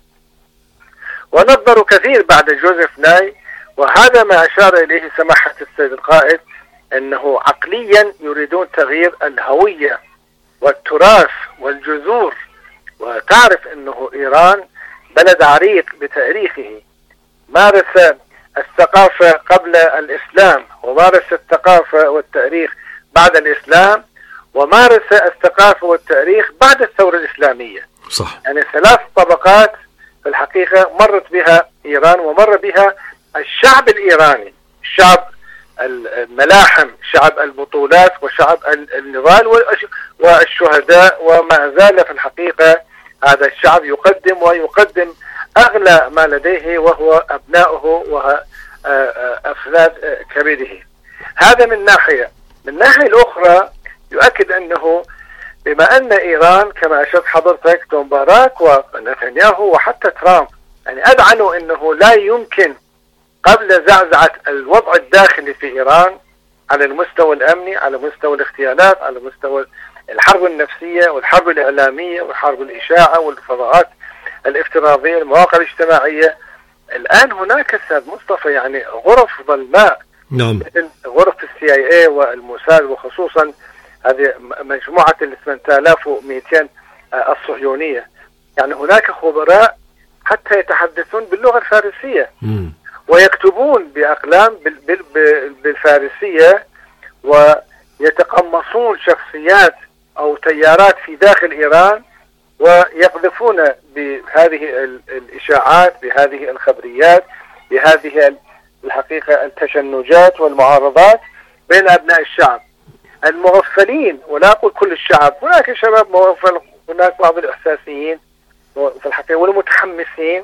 ونظروا كثير بعد جوزيف ناي، وهذا ما أشار إليه سماحة السيد القائد، أنه عقليا يريدون تغيير الهوية والتراث والجذور. وتعرف أنه إيران بلد عريق بتاريخه، مارس الثقافة قبل الإسلام، ومارس الثقافة والتاريخ بعد الإسلام، ومارس الثقافة والتاريخ بعد الثورة الإسلامية. صح. يعني 3 طبقات في الحقيقة مرت بها إيران، ومر بها الشعب الإيراني، شعب الملاحم، شعب البطولات، وشعب النضال والشهداء. وما زال في الحقيقة هذا الشعب يقدم ويقدم أغلى ما لديه، وهو أبنائه وأفراد كبيره. هذا من ناحية. من الناحية الأخرى يؤكد أنه بما أن إيران كما أشرت حضرتك باراك ونتنياهو وحتى ترامب يعني أدعنوا أنه لا يمكن قبل زعزعة الوضع الداخلي في إيران على المستوى الأمني، على مستوى الاغتيالات، على مستوى الحرب النفسية والحرب الإعلامية والحرب الإشاعة والفضاءات الافتراضية، المواقع الاجتماعية. الآن هناك أستاذ مصطفى يعني غرف ظلماء، نعم، مثل غرف CIA والموساد، وخصوصا هذه مجموعة 8200 الصهيونية. يعني هناك خبراء حتى يتحدثون باللغة الفارسية ويكتبون بأقلام بالفارسية، ويتقمصون شخصيات أو تيارات في داخل إيران، ويقذفون بهذه الإشاعات، بهذه الخبريات، بهذه الحقيقة التشنجات والمعارضات بين أبناء الشعب المغفلين. ولا أقول كل الشعب، هناك شباب مغفل، هناك بعض الإحساسيين في الحقيقة والمتحمسين،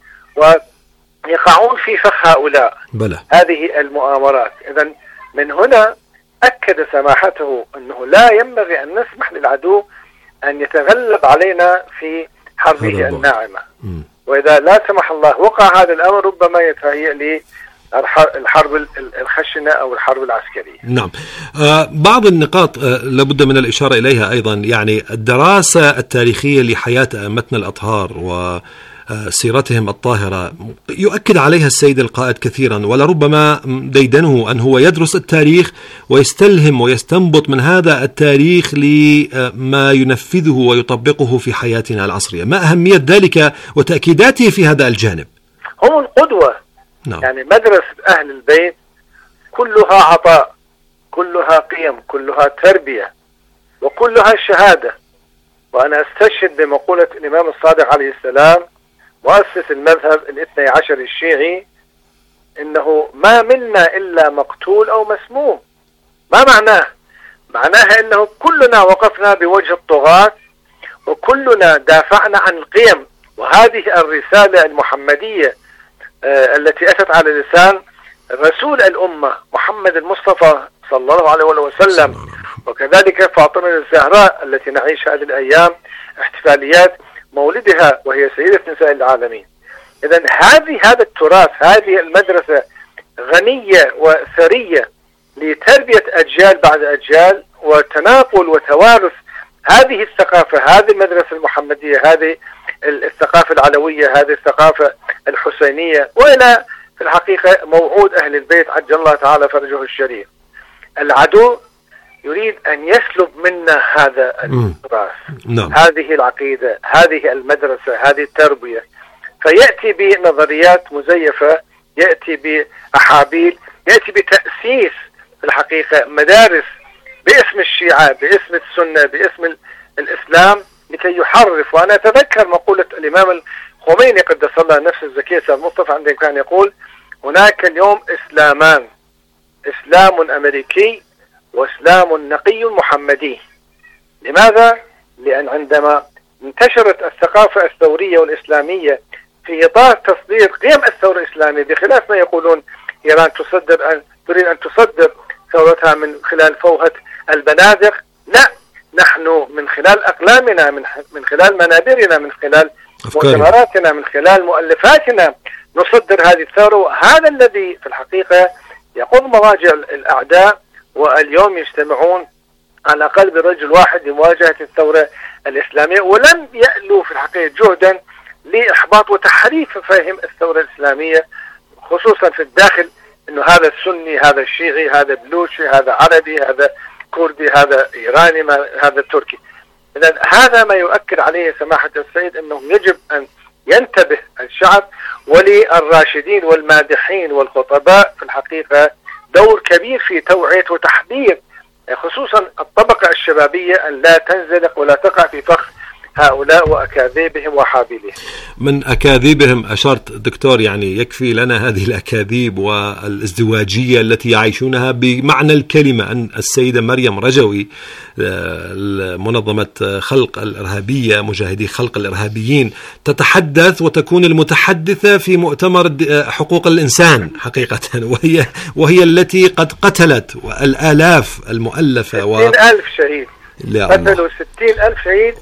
ويقعون في فخ هؤلاء هذه المؤامرات. إذن من هنا أكد سماحته أنه لا ينبغي أن نسمح للعدو أن يتغلب علينا في حربه الناعمة، وإذا لا سمح الله وقع هذا الأمر ربما يتهيأ الحرب الخشنة أو الحرب العسكرية. نعم. بعض النقاط لابد من الإشارة إليها أيضا، يعني الدراسة التاريخية لحياة أئمتنا الأطهار وسيرتهم الطاهرة يؤكد عليها السيد القائد كثيرا، ولربما ديدنه أن هو يدرس التاريخ ويستلهم ويستنبط من هذا التاريخ لما ينفذه ويطبقه في حياتنا العصرية. ما أهمية ذلك وتأكيداته في هذا الجانب؟ هم القدوة. نعم. يعني مدرسة أهل البيت كلها عطاء، كلها قيم، كلها تربية، وكلها شهادة. وأنا أستشهد بمقولة الإمام الصادق عليه السلام مؤسس المذهب الاثني عشر الشيعي، إنه ما منا إلا مقتول أو مسموم. ما معناه؟ معناها إنه كلنا وقفنا بوجه الطغاة، وكلنا دافعنا عن القيم. وهذه الرسالة المحمدية التي أتت على لسان رسول الأمة محمد المصطفى صلى الله عليه وسلم، وكذلك فاطمة الزهراء التي نعيش هذه الأيام احتفاليات مولدها وهي سيدة نساء العالمين. إذن هذا التراث، هذه المدرسة غنية وثرية لتربية أجيال بعد أجيال، وتناقل وتوارث هذه الثقافة، هذه المدرسة المحمدية، هذه الثقافة العلوية، هذه الثقافة الحسينية، وإلى في الحقيقة موعود أهل البيت عجل الله تعالى فرجه الشريف. العدو يريد أن يسلب منا هذا التراث، هذه العقيدة، هذه المدرسة، هذه التربية، فيأتي بنظريات مزيفة، يأتي بأحابيل، يأتي بتأسيس في الحقيقة مدارس باسم الشيعة، باسم السنة، باسم الإسلام، لكي يحرف. وأنا أتذكر مقولة الإمام الخميني قدس الله نفسه الزكية سيد مصطفى عندما كان يقول: هناك اليوم إسلامان، إسلام أمريكي وإسلام نقي محمدي. لماذا؟ لأن عندما انتشرت الثقافة الثورية والإسلامية في إطار تصدير قيم الثورة الإسلامية، بخلاف ما يقولون إيران تريد أن تصدر ثورتها من خلال فوهة البنادق، لا، نحن من خلال أقلامنا، من خلال منابرنا، من خلال مؤتمراتنا، من خلال مؤلفاتنا نصدر هذه الثورة. وهذا الذي في الحقيقة يقوم مواجع الأعداء، واليوم يجتمعون على الأقل برجل واحد لمواجهة الثورة الإسلامية، ولم يألوا في الحقيقة جهدا لإحباط وتحريف فهم الثورة الإسلامية، خصوصا في الداخل، إنه هذا السني، هذا الشيعي، هذا بلوشي، هذا عربي، هذا كردي، هذا إيراني، هذا تركي. إذن هذا ما يؤكد عليه سماحة السيد أنه يجب أن ينتبه الشعب، وللراشدين والمادحين والخطباء في الحقيقة دور كبير في توعية وتحذير خصوصا الطبقة الشبابية أن لا تنزلق ولا تقع في فخ هؤلاء وأكاذيبهم وحابيلهم. من أكاذيبهم أشرت دكتور، يعني يكفي لنا هذه الأكاذيب والازدواجية التي يعيشونها بمعنى الكلمة، أن السيدة مريم رجوي منظمة خلق الإرهابية، مجاهدي خلق الإرهابيين، تتحدث وتكون المتحدثة في مؤتمر حقوق الإنسان حقيقة، وهي التي قد قتلت الآلاف المؤلفة 60,000 شهيد، قتلوا 60,000 شهيد،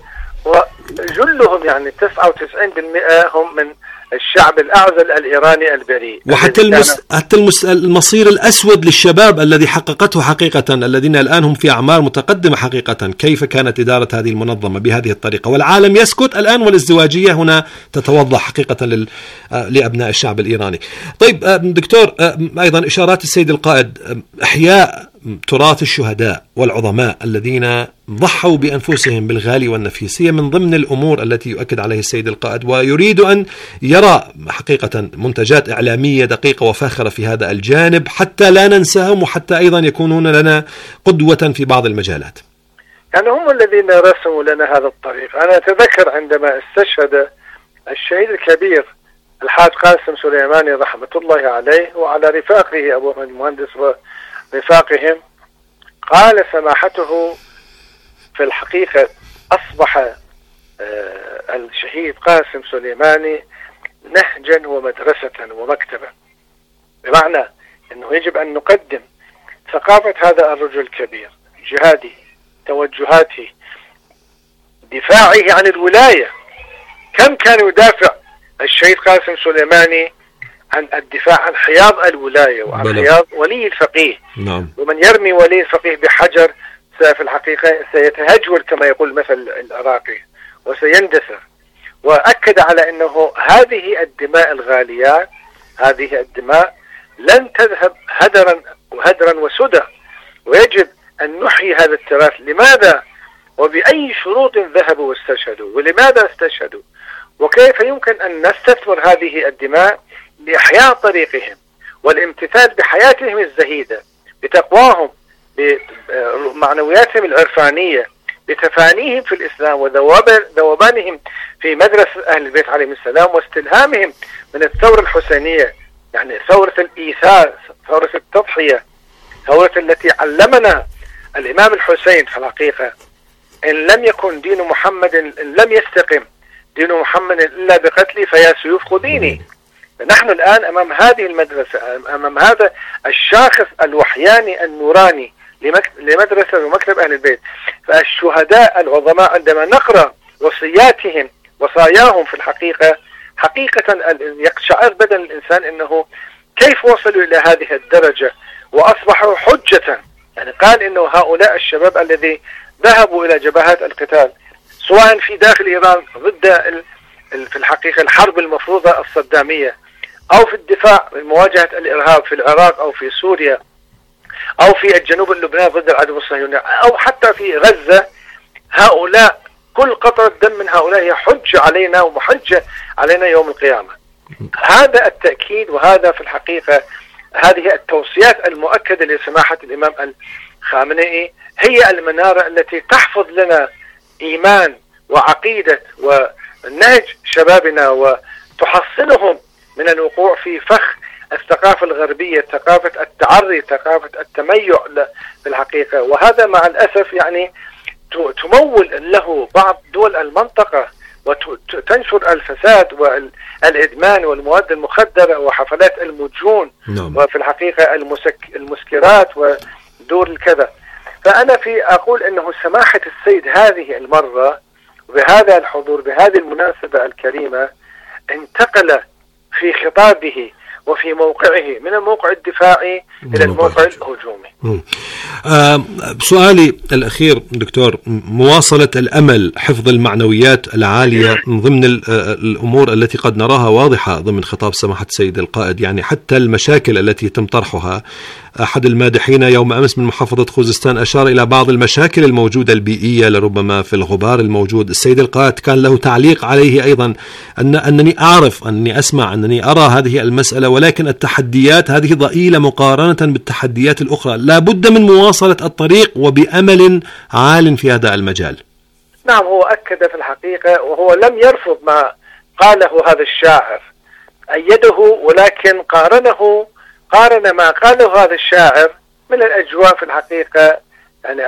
وجلهم يعني 99% هم من الشعب الأعزل الإيراني البريء. وحتى المصير الأسود للشباب الذي حققته حقيقة، الذين الآن هم في أعمار متقدمة حقيقة، كيف كانت إدارة هذه المنظمة بهذه الطريقة، والعالم يسكت الآن، والازدواجية هنا تتوضح حقيقة لأبناء الشعب الإيراني. طيب دكتور، أيضا إشارات السيد القائد إحياء تراث الشهداء والعظماء الذين ضحوا بأنفسهم بالغالي والنفيس، هي من ضمن الأمور التي يؤكد عليه السيد القائد، ويريد أن يرى حقيقة منتجات إعلامية دقيقة وفاخرة في هذا الجانب، حتى لا ننساهم، وحتى أيضا يكونون لنا قدوة في بعض المجالات. يعني هم الذين رسموا لنا هذا الطريق. أنا أتذكر عندما استشهد الشهيد الكبير الحاج قاسم سليماني رحمة الله عليه وعلى رفاقه أبو المهندس ورفاقهم، قال سماحته في الحقيقة أصبح الشهيد قاسم سليماني نهجا ومدرسة ومكتبة، بمعنى أنه يجب أن نقدم ثقافة هذا الرجل الكبير، جهادي، توجهاته، دفاعه عن الولاية. كم كان يدافع الشهيد قاسم سليماني عن الدفاع عن حياض الولاية وعن حياض ولي الفقيه. نعم. ومن يرمي ولي الفقيه بحجر في الحقيقة سيتهجور كما يقول المثل العراقي وسيندثر. وأكد على أنه هذه الدماء الغاليات، هذه الدماء لن تذهب هدرا وسدى، ويجب أن نحيي هذا التراث. لماذا وبأي شروط ذهبوا واستشهدوا، ولماذا استشهدوا، وكيف يمكن أن نستثمر هذه الدماء لإحياء طريقهم والامتثال بحياتهم الزهيدة، بتقواهم، بمعنوياتهم العرفانية، بتفانيهم في الإسلام وذوبانهم في مدرسة أهل البيت عليهم السلام، واستلهامهم من الثورة الحسينية، يعني ثورة الإيثار، ثورة التضحية، ثورة التي علمنا الإمام الحسين في الحقيقة: إن لم يكن دين محمد، إن لم يستقم دين محمد إلا بقتلي فيا سيوف خذيني. نحن الآن أمام هذه المدرسة، أمام هذا الشاخص الوحياني النوراني لمدرسة ومكتب أهل البيت. فالشهداء العظماء عندما نقرأ وصياتهم وصاياهم في الحقيقة، حقيقة يقشعر بدن الإنسان أنه كيف وصلوا إلى هذه الدرجة وأصبحوا حجة. يعني قال أنه هؤلاء الشباب الذي ذهبوا إلى جبهات القتال، سواء في داخل إيران ضد في الحقيقة الحرب المفروضة الصدامية، أو في الدفاع من مواجهة الإرهاب في العراق أو في سوريا أو في الجنوب اللبناني ضد العدو الصهيوني أو حتى في غزة، هؤلاء كل قطرة دم من هؤلاء هي حجة علينا ومحجة علينا يوم القيامة. هذا التأكيد، وهذا في الحقيقة هذه التوصيات المؤكدة لسماحة الإمام الخامنئي هي المنارة التي تحفظ لنا إيمان وعقيدة ونهج شبابنا وتحصنهم من الوقوع في فخ الثقافة الغربية، ثقافة التعري، ثقافة التميع في الحقيقة. وهذا مع الأسف يعني تمول له بعض دول المنطقة وتنشر الفساد والإدمان والمواد المخدرة وحفلات المجون وفي الحقيقة المسكرات ودور الكذا. فأنا أقول أنه سماحة السيد هذه المرة بهذا الحضور بهذه المناسبة الكريمة انتقل في خطابه وفي موقعه من الموقع الدفاعي إلى الموقع الهجومي. سؤالي الأخير دكتور، مواصلة الأمل، حفظ المعنويات العالية من ضمن الأمور التي قد نراها واضحة ضمن خطاب سماحة السيد القائد، يعني حتى المشاكل التي تم طرحها. أحد المادحين يوم أمس من محافظة خوزستان أشار إلى بعض المشاكل الموجودة البيئية لربما في الغبار الموجود. السيد القائد كان له تعليق عليه أيضا أنني أعرف، أنني أسمع، أنني أرى هذه المسألة، ولكن التحديات هذه ضئيلة مقارنة بالتحديات الأخرى. لا بد من مواصلة الطريق وبأمل عال في هذا المجال. نعم، هو أكد في الحقيقة، وهو لم يرفض ما قاله هذا الشاعر، أيده، ولكن قارن ما قاله هذا الشاعر من الأجواء في الحقيقة يعني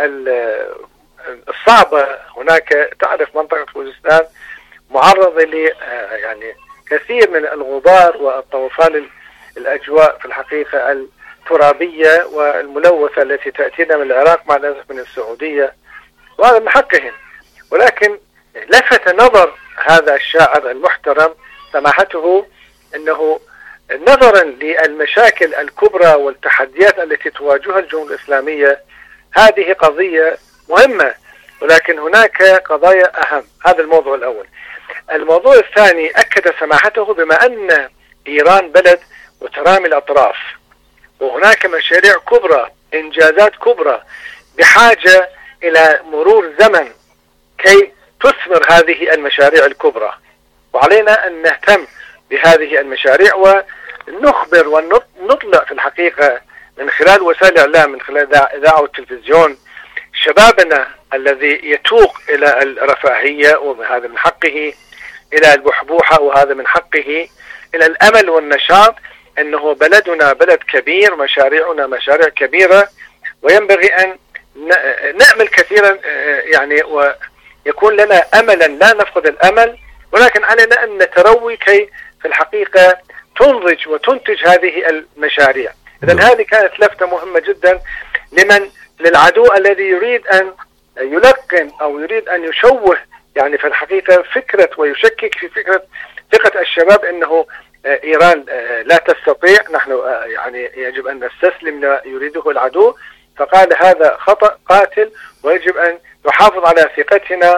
الصعبة. هناك تعرف منطقة خوزستان معرضة يعني كثير من الغبار والطوفان، الأجواء في الحقيقة الترابية والملوثة التي تأتينا من العراق مع الأسف من السعودية، وهذا من حقهم. ولكن لفت نظر هذا الشاعر المحترم سماحته أنه نظرا للمشاكل الكبرى والتحديات التي تواجهها الجمهورية الإسلامية، هذه قضية مهمة، ولكن هناك قضايا أهم. هذا الموضوع الأول. الموضوع الثاني، أكد سماحته بما أن إيران بلد مترامي الأطراف وهناك مشاريع كبرى، إنجازات كبرى، بحاجة إلى مرور زمن كي تثمر هذه المشاريع الكبرى، وعلينا أن نهتم بهذه المشاريع ونخبر ونطلع في الحقيقة من خلال وسائل الإعلام، من خلال إذاعة والتلفزيون، شبابنا الذي يتوق إلى الرفاهية وهذا من حقه، إلى البحبوحة وهذا من حقه، إلى الأمل والنشاط، أنه بلدنا بلد كبير، مشاريعنا مشاريع كبيرة، وينبغي أن نأمل كثيرا يعني، ويكون لنا أملا لا نفقد الأمل، ولكن علينا أن نتروي كي في الحقيقة تنضج وتنتج هذه المشاريع. إذن هذه كانت لفتة مهمة جدا للعدو الذي يريد أن يلقن أو يريد أن يشوه يعني في الحقيقة فكرة ويشكك في فكرة ثقة الشباب أنه إيران لا تستطيع، نحن يعني يجب أن نستسلم لما يريده العدو. فقال هذا خطأ قاتل، ويجب أن نحافظ على ثقتنا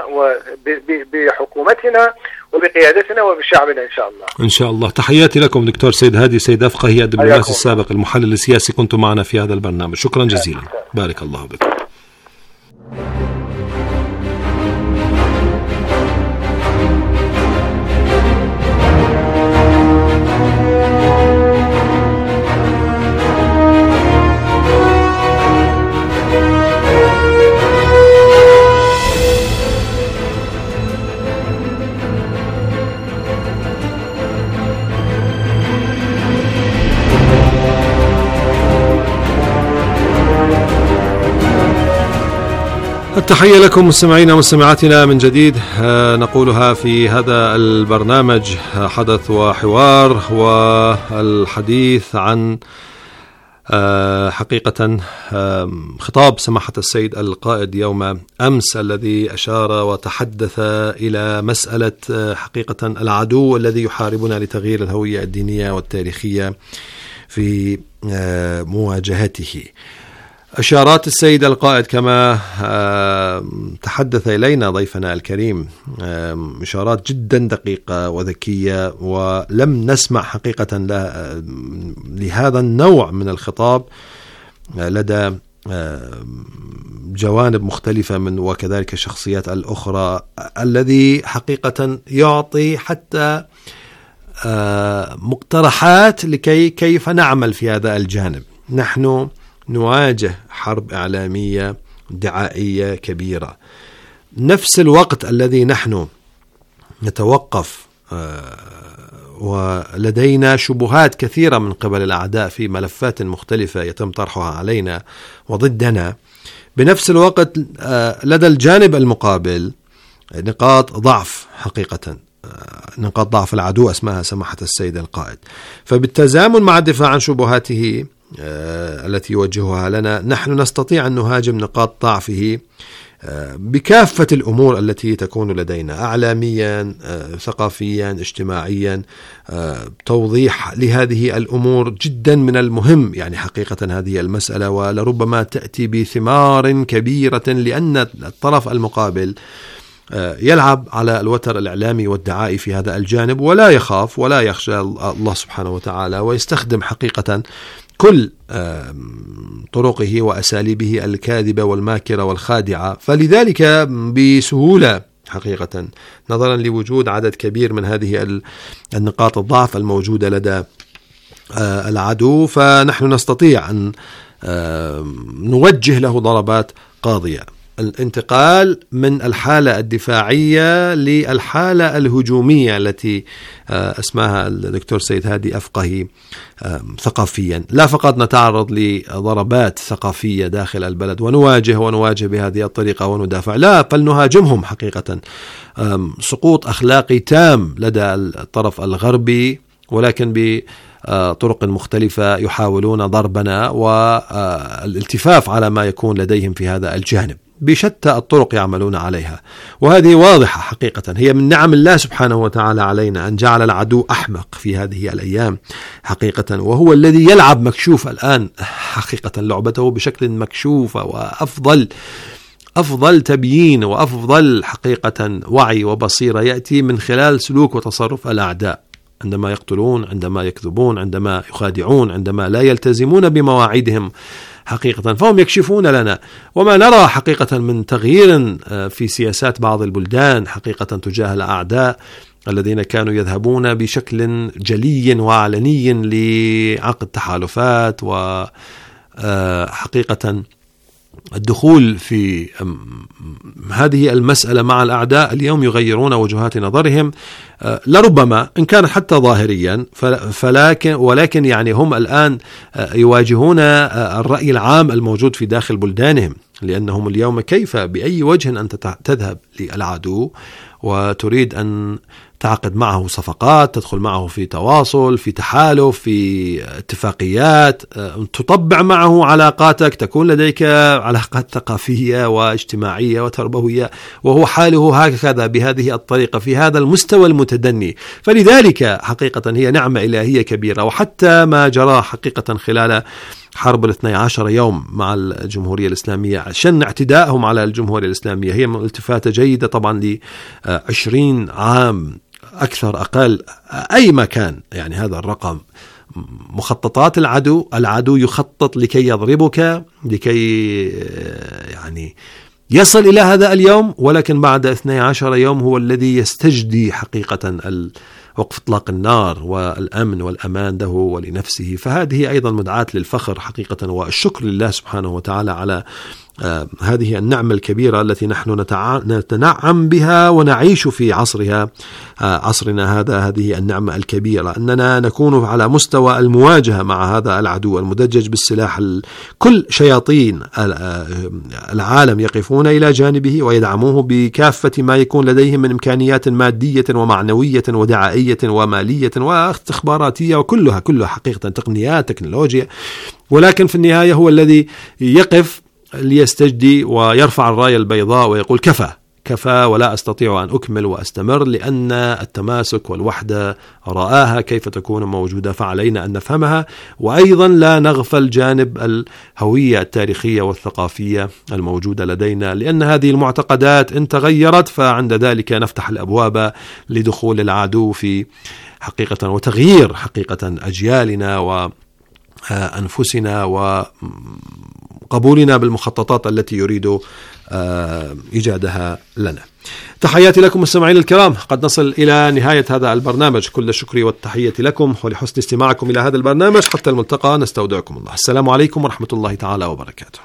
وبحكومتنا وبقيادتنا وبشعبنا إن شاء الله. إن شاء الله. تحياتي لكم دكتور سيد هادي سيد أفقهي الدبلوماسي السابق المحلل السياسي، كنتم معنا في هذا البرنامج. شكرا جزيلا. بارك الله بكم. التحية لكم مستمعينا ومستمعاتنا من جديد، نقولها في هذا البرنامج حدث وحوار، والحديث عن حقيقة خطاب سماحة السيد القائد يوم أمس الذي أشار وتحدث إلى مسألة حقيقة العدو الذي يحاربنا لتغيير الهوية الدينية والتاريخية في مواجهته. إشارات السيد القائد كما تحدث إلينا ضيفنا الكريم إشارات جدا دقيقة وذكية، ولم نسمع حقيقة لهذا النوع من الخطاب لدى جوانب مختلفة من وكذلك الشخصيات الأخرى، الذي حقيقة يعطي حتى مقترحات لكي كيف نعمل في هذا الجانب. نحن نواجه حرب إعلامية دعائية كبيرة. نفس الوقت الذي نحن نتوقف ولدينا شبهات كثيرة من قبل الأعداء في ملفات مختلفة يتم طرحها علينا وضدنا، بنفس الوقت لدى الجانب المقابل نقاط ضعف حقيقة، نقاط ضعف العدو اسمها سماحة السيد القائد. فبالتزامن مع الدفاع عن شبهاته التي يوجهها لنا، نحن نستطيع أن نهاجم نقاط ضعفه بكافة الأمور التي تكون لدينا، إعلاميا، ثقافيا، اجتماعيا. توضيح لهذه الأمور جدا من المهم يعني حقيقة هذه المسألة، ولربما تأتي بثمار كبيرة، لأن الطرف المقابل يلعب على الوتر الإعلامي والدعائي في هذا الجانب، ولا يخاف ولا يخشى الله سبحانه وتعالى، ويستخدم حقيقة كل طرقه وأساليبه الكاذبة والماكرة والخادعة. فلذلك بسهولة حقيقة نظرا لوجود عدد كبير من هذه النقاط الضعف الموجودة لدى العدو، فنحن نستطيع أن نوجه له ضربات قاضية. الانتقال من الحالة الدفاعية للحالة الهجومية التي اسمها الدكتور سيد هادي أفقهي ثقافيا. لا فقط نتعرض لضربات ثقافية داخل البلد ونواجه بهذه الطريقة وندافع، لا، بل نهاجمهم حقيقة. سقوط أخلاقي تام لدى الطرف الغربي، ولكن بطرق مختلفة يحاولون ضربنا والالتفاف على ما يكون لديهم في هذا الجانب. بشتى الطرق يعملون عليها، وهذه واضحة حقيقة. هي من نعم الله سبحانه وتعالى علينا أن جعل العدو أحمق في هذه الأيام حقيقة، وهو الذي يلعب مكشوف الآن حقيقة لعبته بشكل مكشوف، وأفضل تبيين وأفضل حقيقة وعي وبصيرة يأتي من خلال سلوك وتصرف الأعداء، عندما يقتلون، عندما يكذبون، عندما يخادعون، عندما لا يلتزمون بمواعيدهم حقيقة، فهم يكشفون لنا. وما نرى حقيقة من تغيير في سياسات بعض البلدان حقيقة تجاه الأعداء الذين كانوا يذهبون بشكل جلي وعلني لعقد تحالفات وحقيقة الدخول في هذه المسألة مع الأعداء، اليوم يغيرون وجهات نظرهم لربما إن كان حتى ظاهريا، ولكن يعني هم الآن يواجهون الرأي العام الموجود في داخل بلدانهم، لأنهم اليوم كيف بأي وجه أنت تذهب للعدو وتريد أن تعقد معه صفقات، تدخل معه في تواصل، في تحالف، في اتفاقيات، تطبع معه علاقاتك، تكون لديك علاقات ثقافية واجتماعية وتربوية، وهو حاله هكذا بهذه الطريقة في هذا المستوى المتدني. فلذلك حقيقة هي نعمة إلهية كبيرة. وحتى ما جرى حقيقة خلال حرب 12 يوم مع الجمهورية الإسلامية، شن اعتدائهم على الجمهورية الإسلامية، هي التفاتة جيدة طبعا ل20 عام أكثر أقل أي مكان، يعني هذا الرقم. مخططات العدو يخطط لكي يضربك، لكي يعني يصل إلى هذا اليوم، ولكن بعد 12 يوم هو الذي يستجدي حقيقة وقف إطلاق النار والأمن والأمان له ولنفسه. فهذه أيضا مدعاة للفخر حقيقة والشكر لله سبحانه وتعالى على هذه النعمة الكبيرة التي نحن نتنعم بها ونعيش في عصرنا هذه النعمة الكبيرة، أننا نكون على مستوى المواجهة مع هذا العدو المدجج بالسلاح. كل شياطين العالم يقفون إلى جانبه ويدعموه بكافة ما يكون لديهم من إمكانيات مادية ومعنوية ودعائية ومالية واستخباراتية، وكلها حقيقة تقنيات تكنولوجيا، ولكن في النهاية هو الذي يقف ليستجدي ويرفع الراية البيضاء ويقول كفى ولا أستطيع أن أكمل وأستمر، لأن التماسك والوحدة رآها كيف تكون موجودة، فعلينا أن نفهمها، وأيضا لا نغفل جانب الهوية التاريخية والثقافية الموجودة لدينا، لأن هذه المعتقدات إن تغيرت فعند ذلك نفتح الأبواب لدخول العدو في حقيقة وتغيير حقيقة أجيالنا وأنفسنا وقبولنا بالمخططات التي يريد إيجادها لنا. تحياتي لكم مستمعين الكرام، قد نصل إلى نهاية هذا البرنامج، كل الشكر والتحية لكم ولحسن استماعكم إلى هذا البرنامج. حتى الملتقى، نستودعكم الله. السلام عليكم ورحمة الله تعالى وبركاته.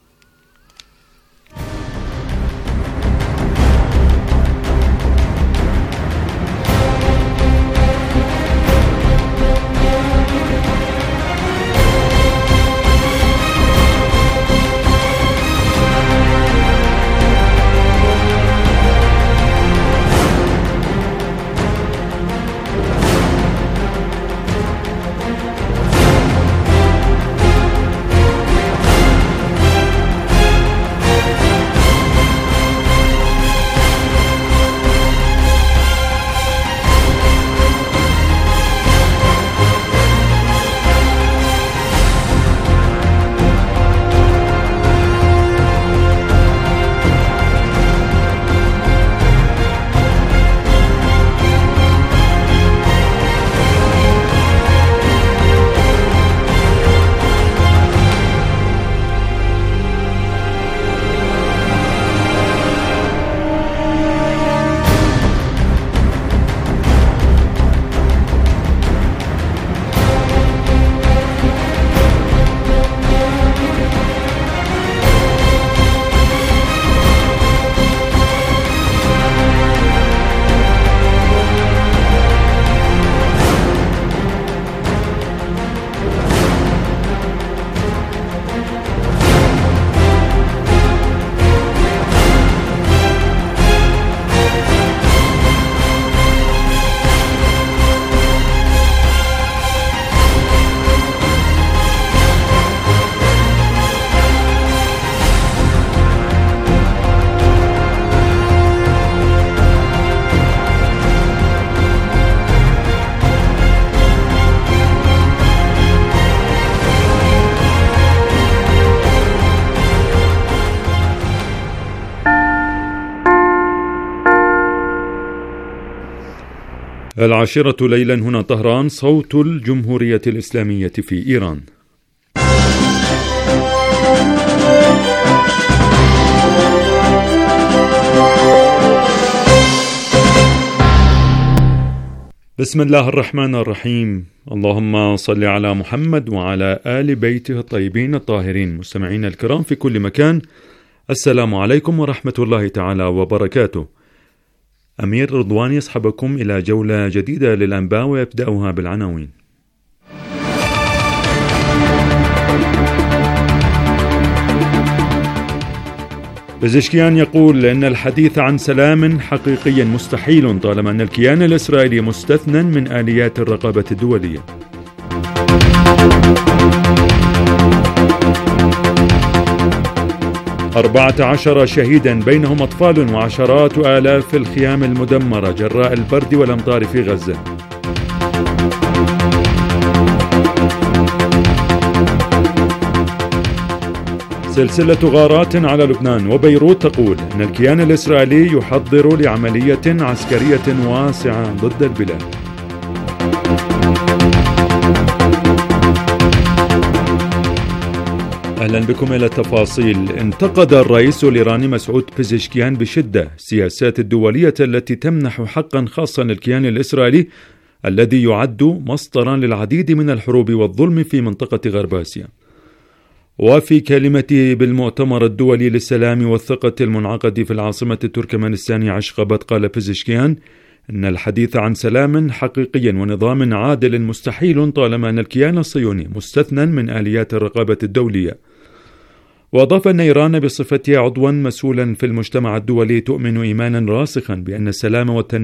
العاشرة ليلا، هنا طهران، صوت الجمهورية الإسلامية في إيران. بسم الله الرحمن الرحيم. اللهم صل على محمد وعلى آل بيته الطيبين الطاهرين. مستمعين الكرام في كل مكان، السلام عليكم ورحمة الله تعالى وبركاته. أمير رضوان يصحبكم إلى جولة جديدة للأنباء، ويبدأها بالعناوين. بزشكيان يقول إن الحديث عن سلام حقيقي مستحيل طالما أن الكيان الإسرائيلي مستثنى من آليات الرقابة الدولية. 14 شهيدا بينهم أطفال وعشرات آلاف في الخيام المدمرة جراء البرد والأمطار في غزة. سلسلة غارات على لبنان وبيروت تقول أن الكيان الإسرائيلي يحضر لعملية عسكرية واسعة ضد البلاد. أهلا بكم إلى التفاصيل. انتقد الرئيس الإيراني مسعود بزشكيان بشدة السياسات الدولية التي تمنح حقا خاصا للكيان الإسرائيلي الذي يعد مصدرا للعديد من الحروب والظلم في منطقة غرب آسيا. وفي كلمته بالمؤتمر الدولي للسلام والثقة المنعقد في العاصمة التركمانستان عشخاباد، قال بزشكيان إن الحديث عن سلام حقيقي ونظام عادل مستحيل طالما أن الكيان الصهيوني مستثنى من آليات الرقابة الدولية. وأضاف أن إيران بصفتها عضوا مسؤولا في المجتمع الدولي تؤمن إيمانا راسخا بأن السلام والتنمية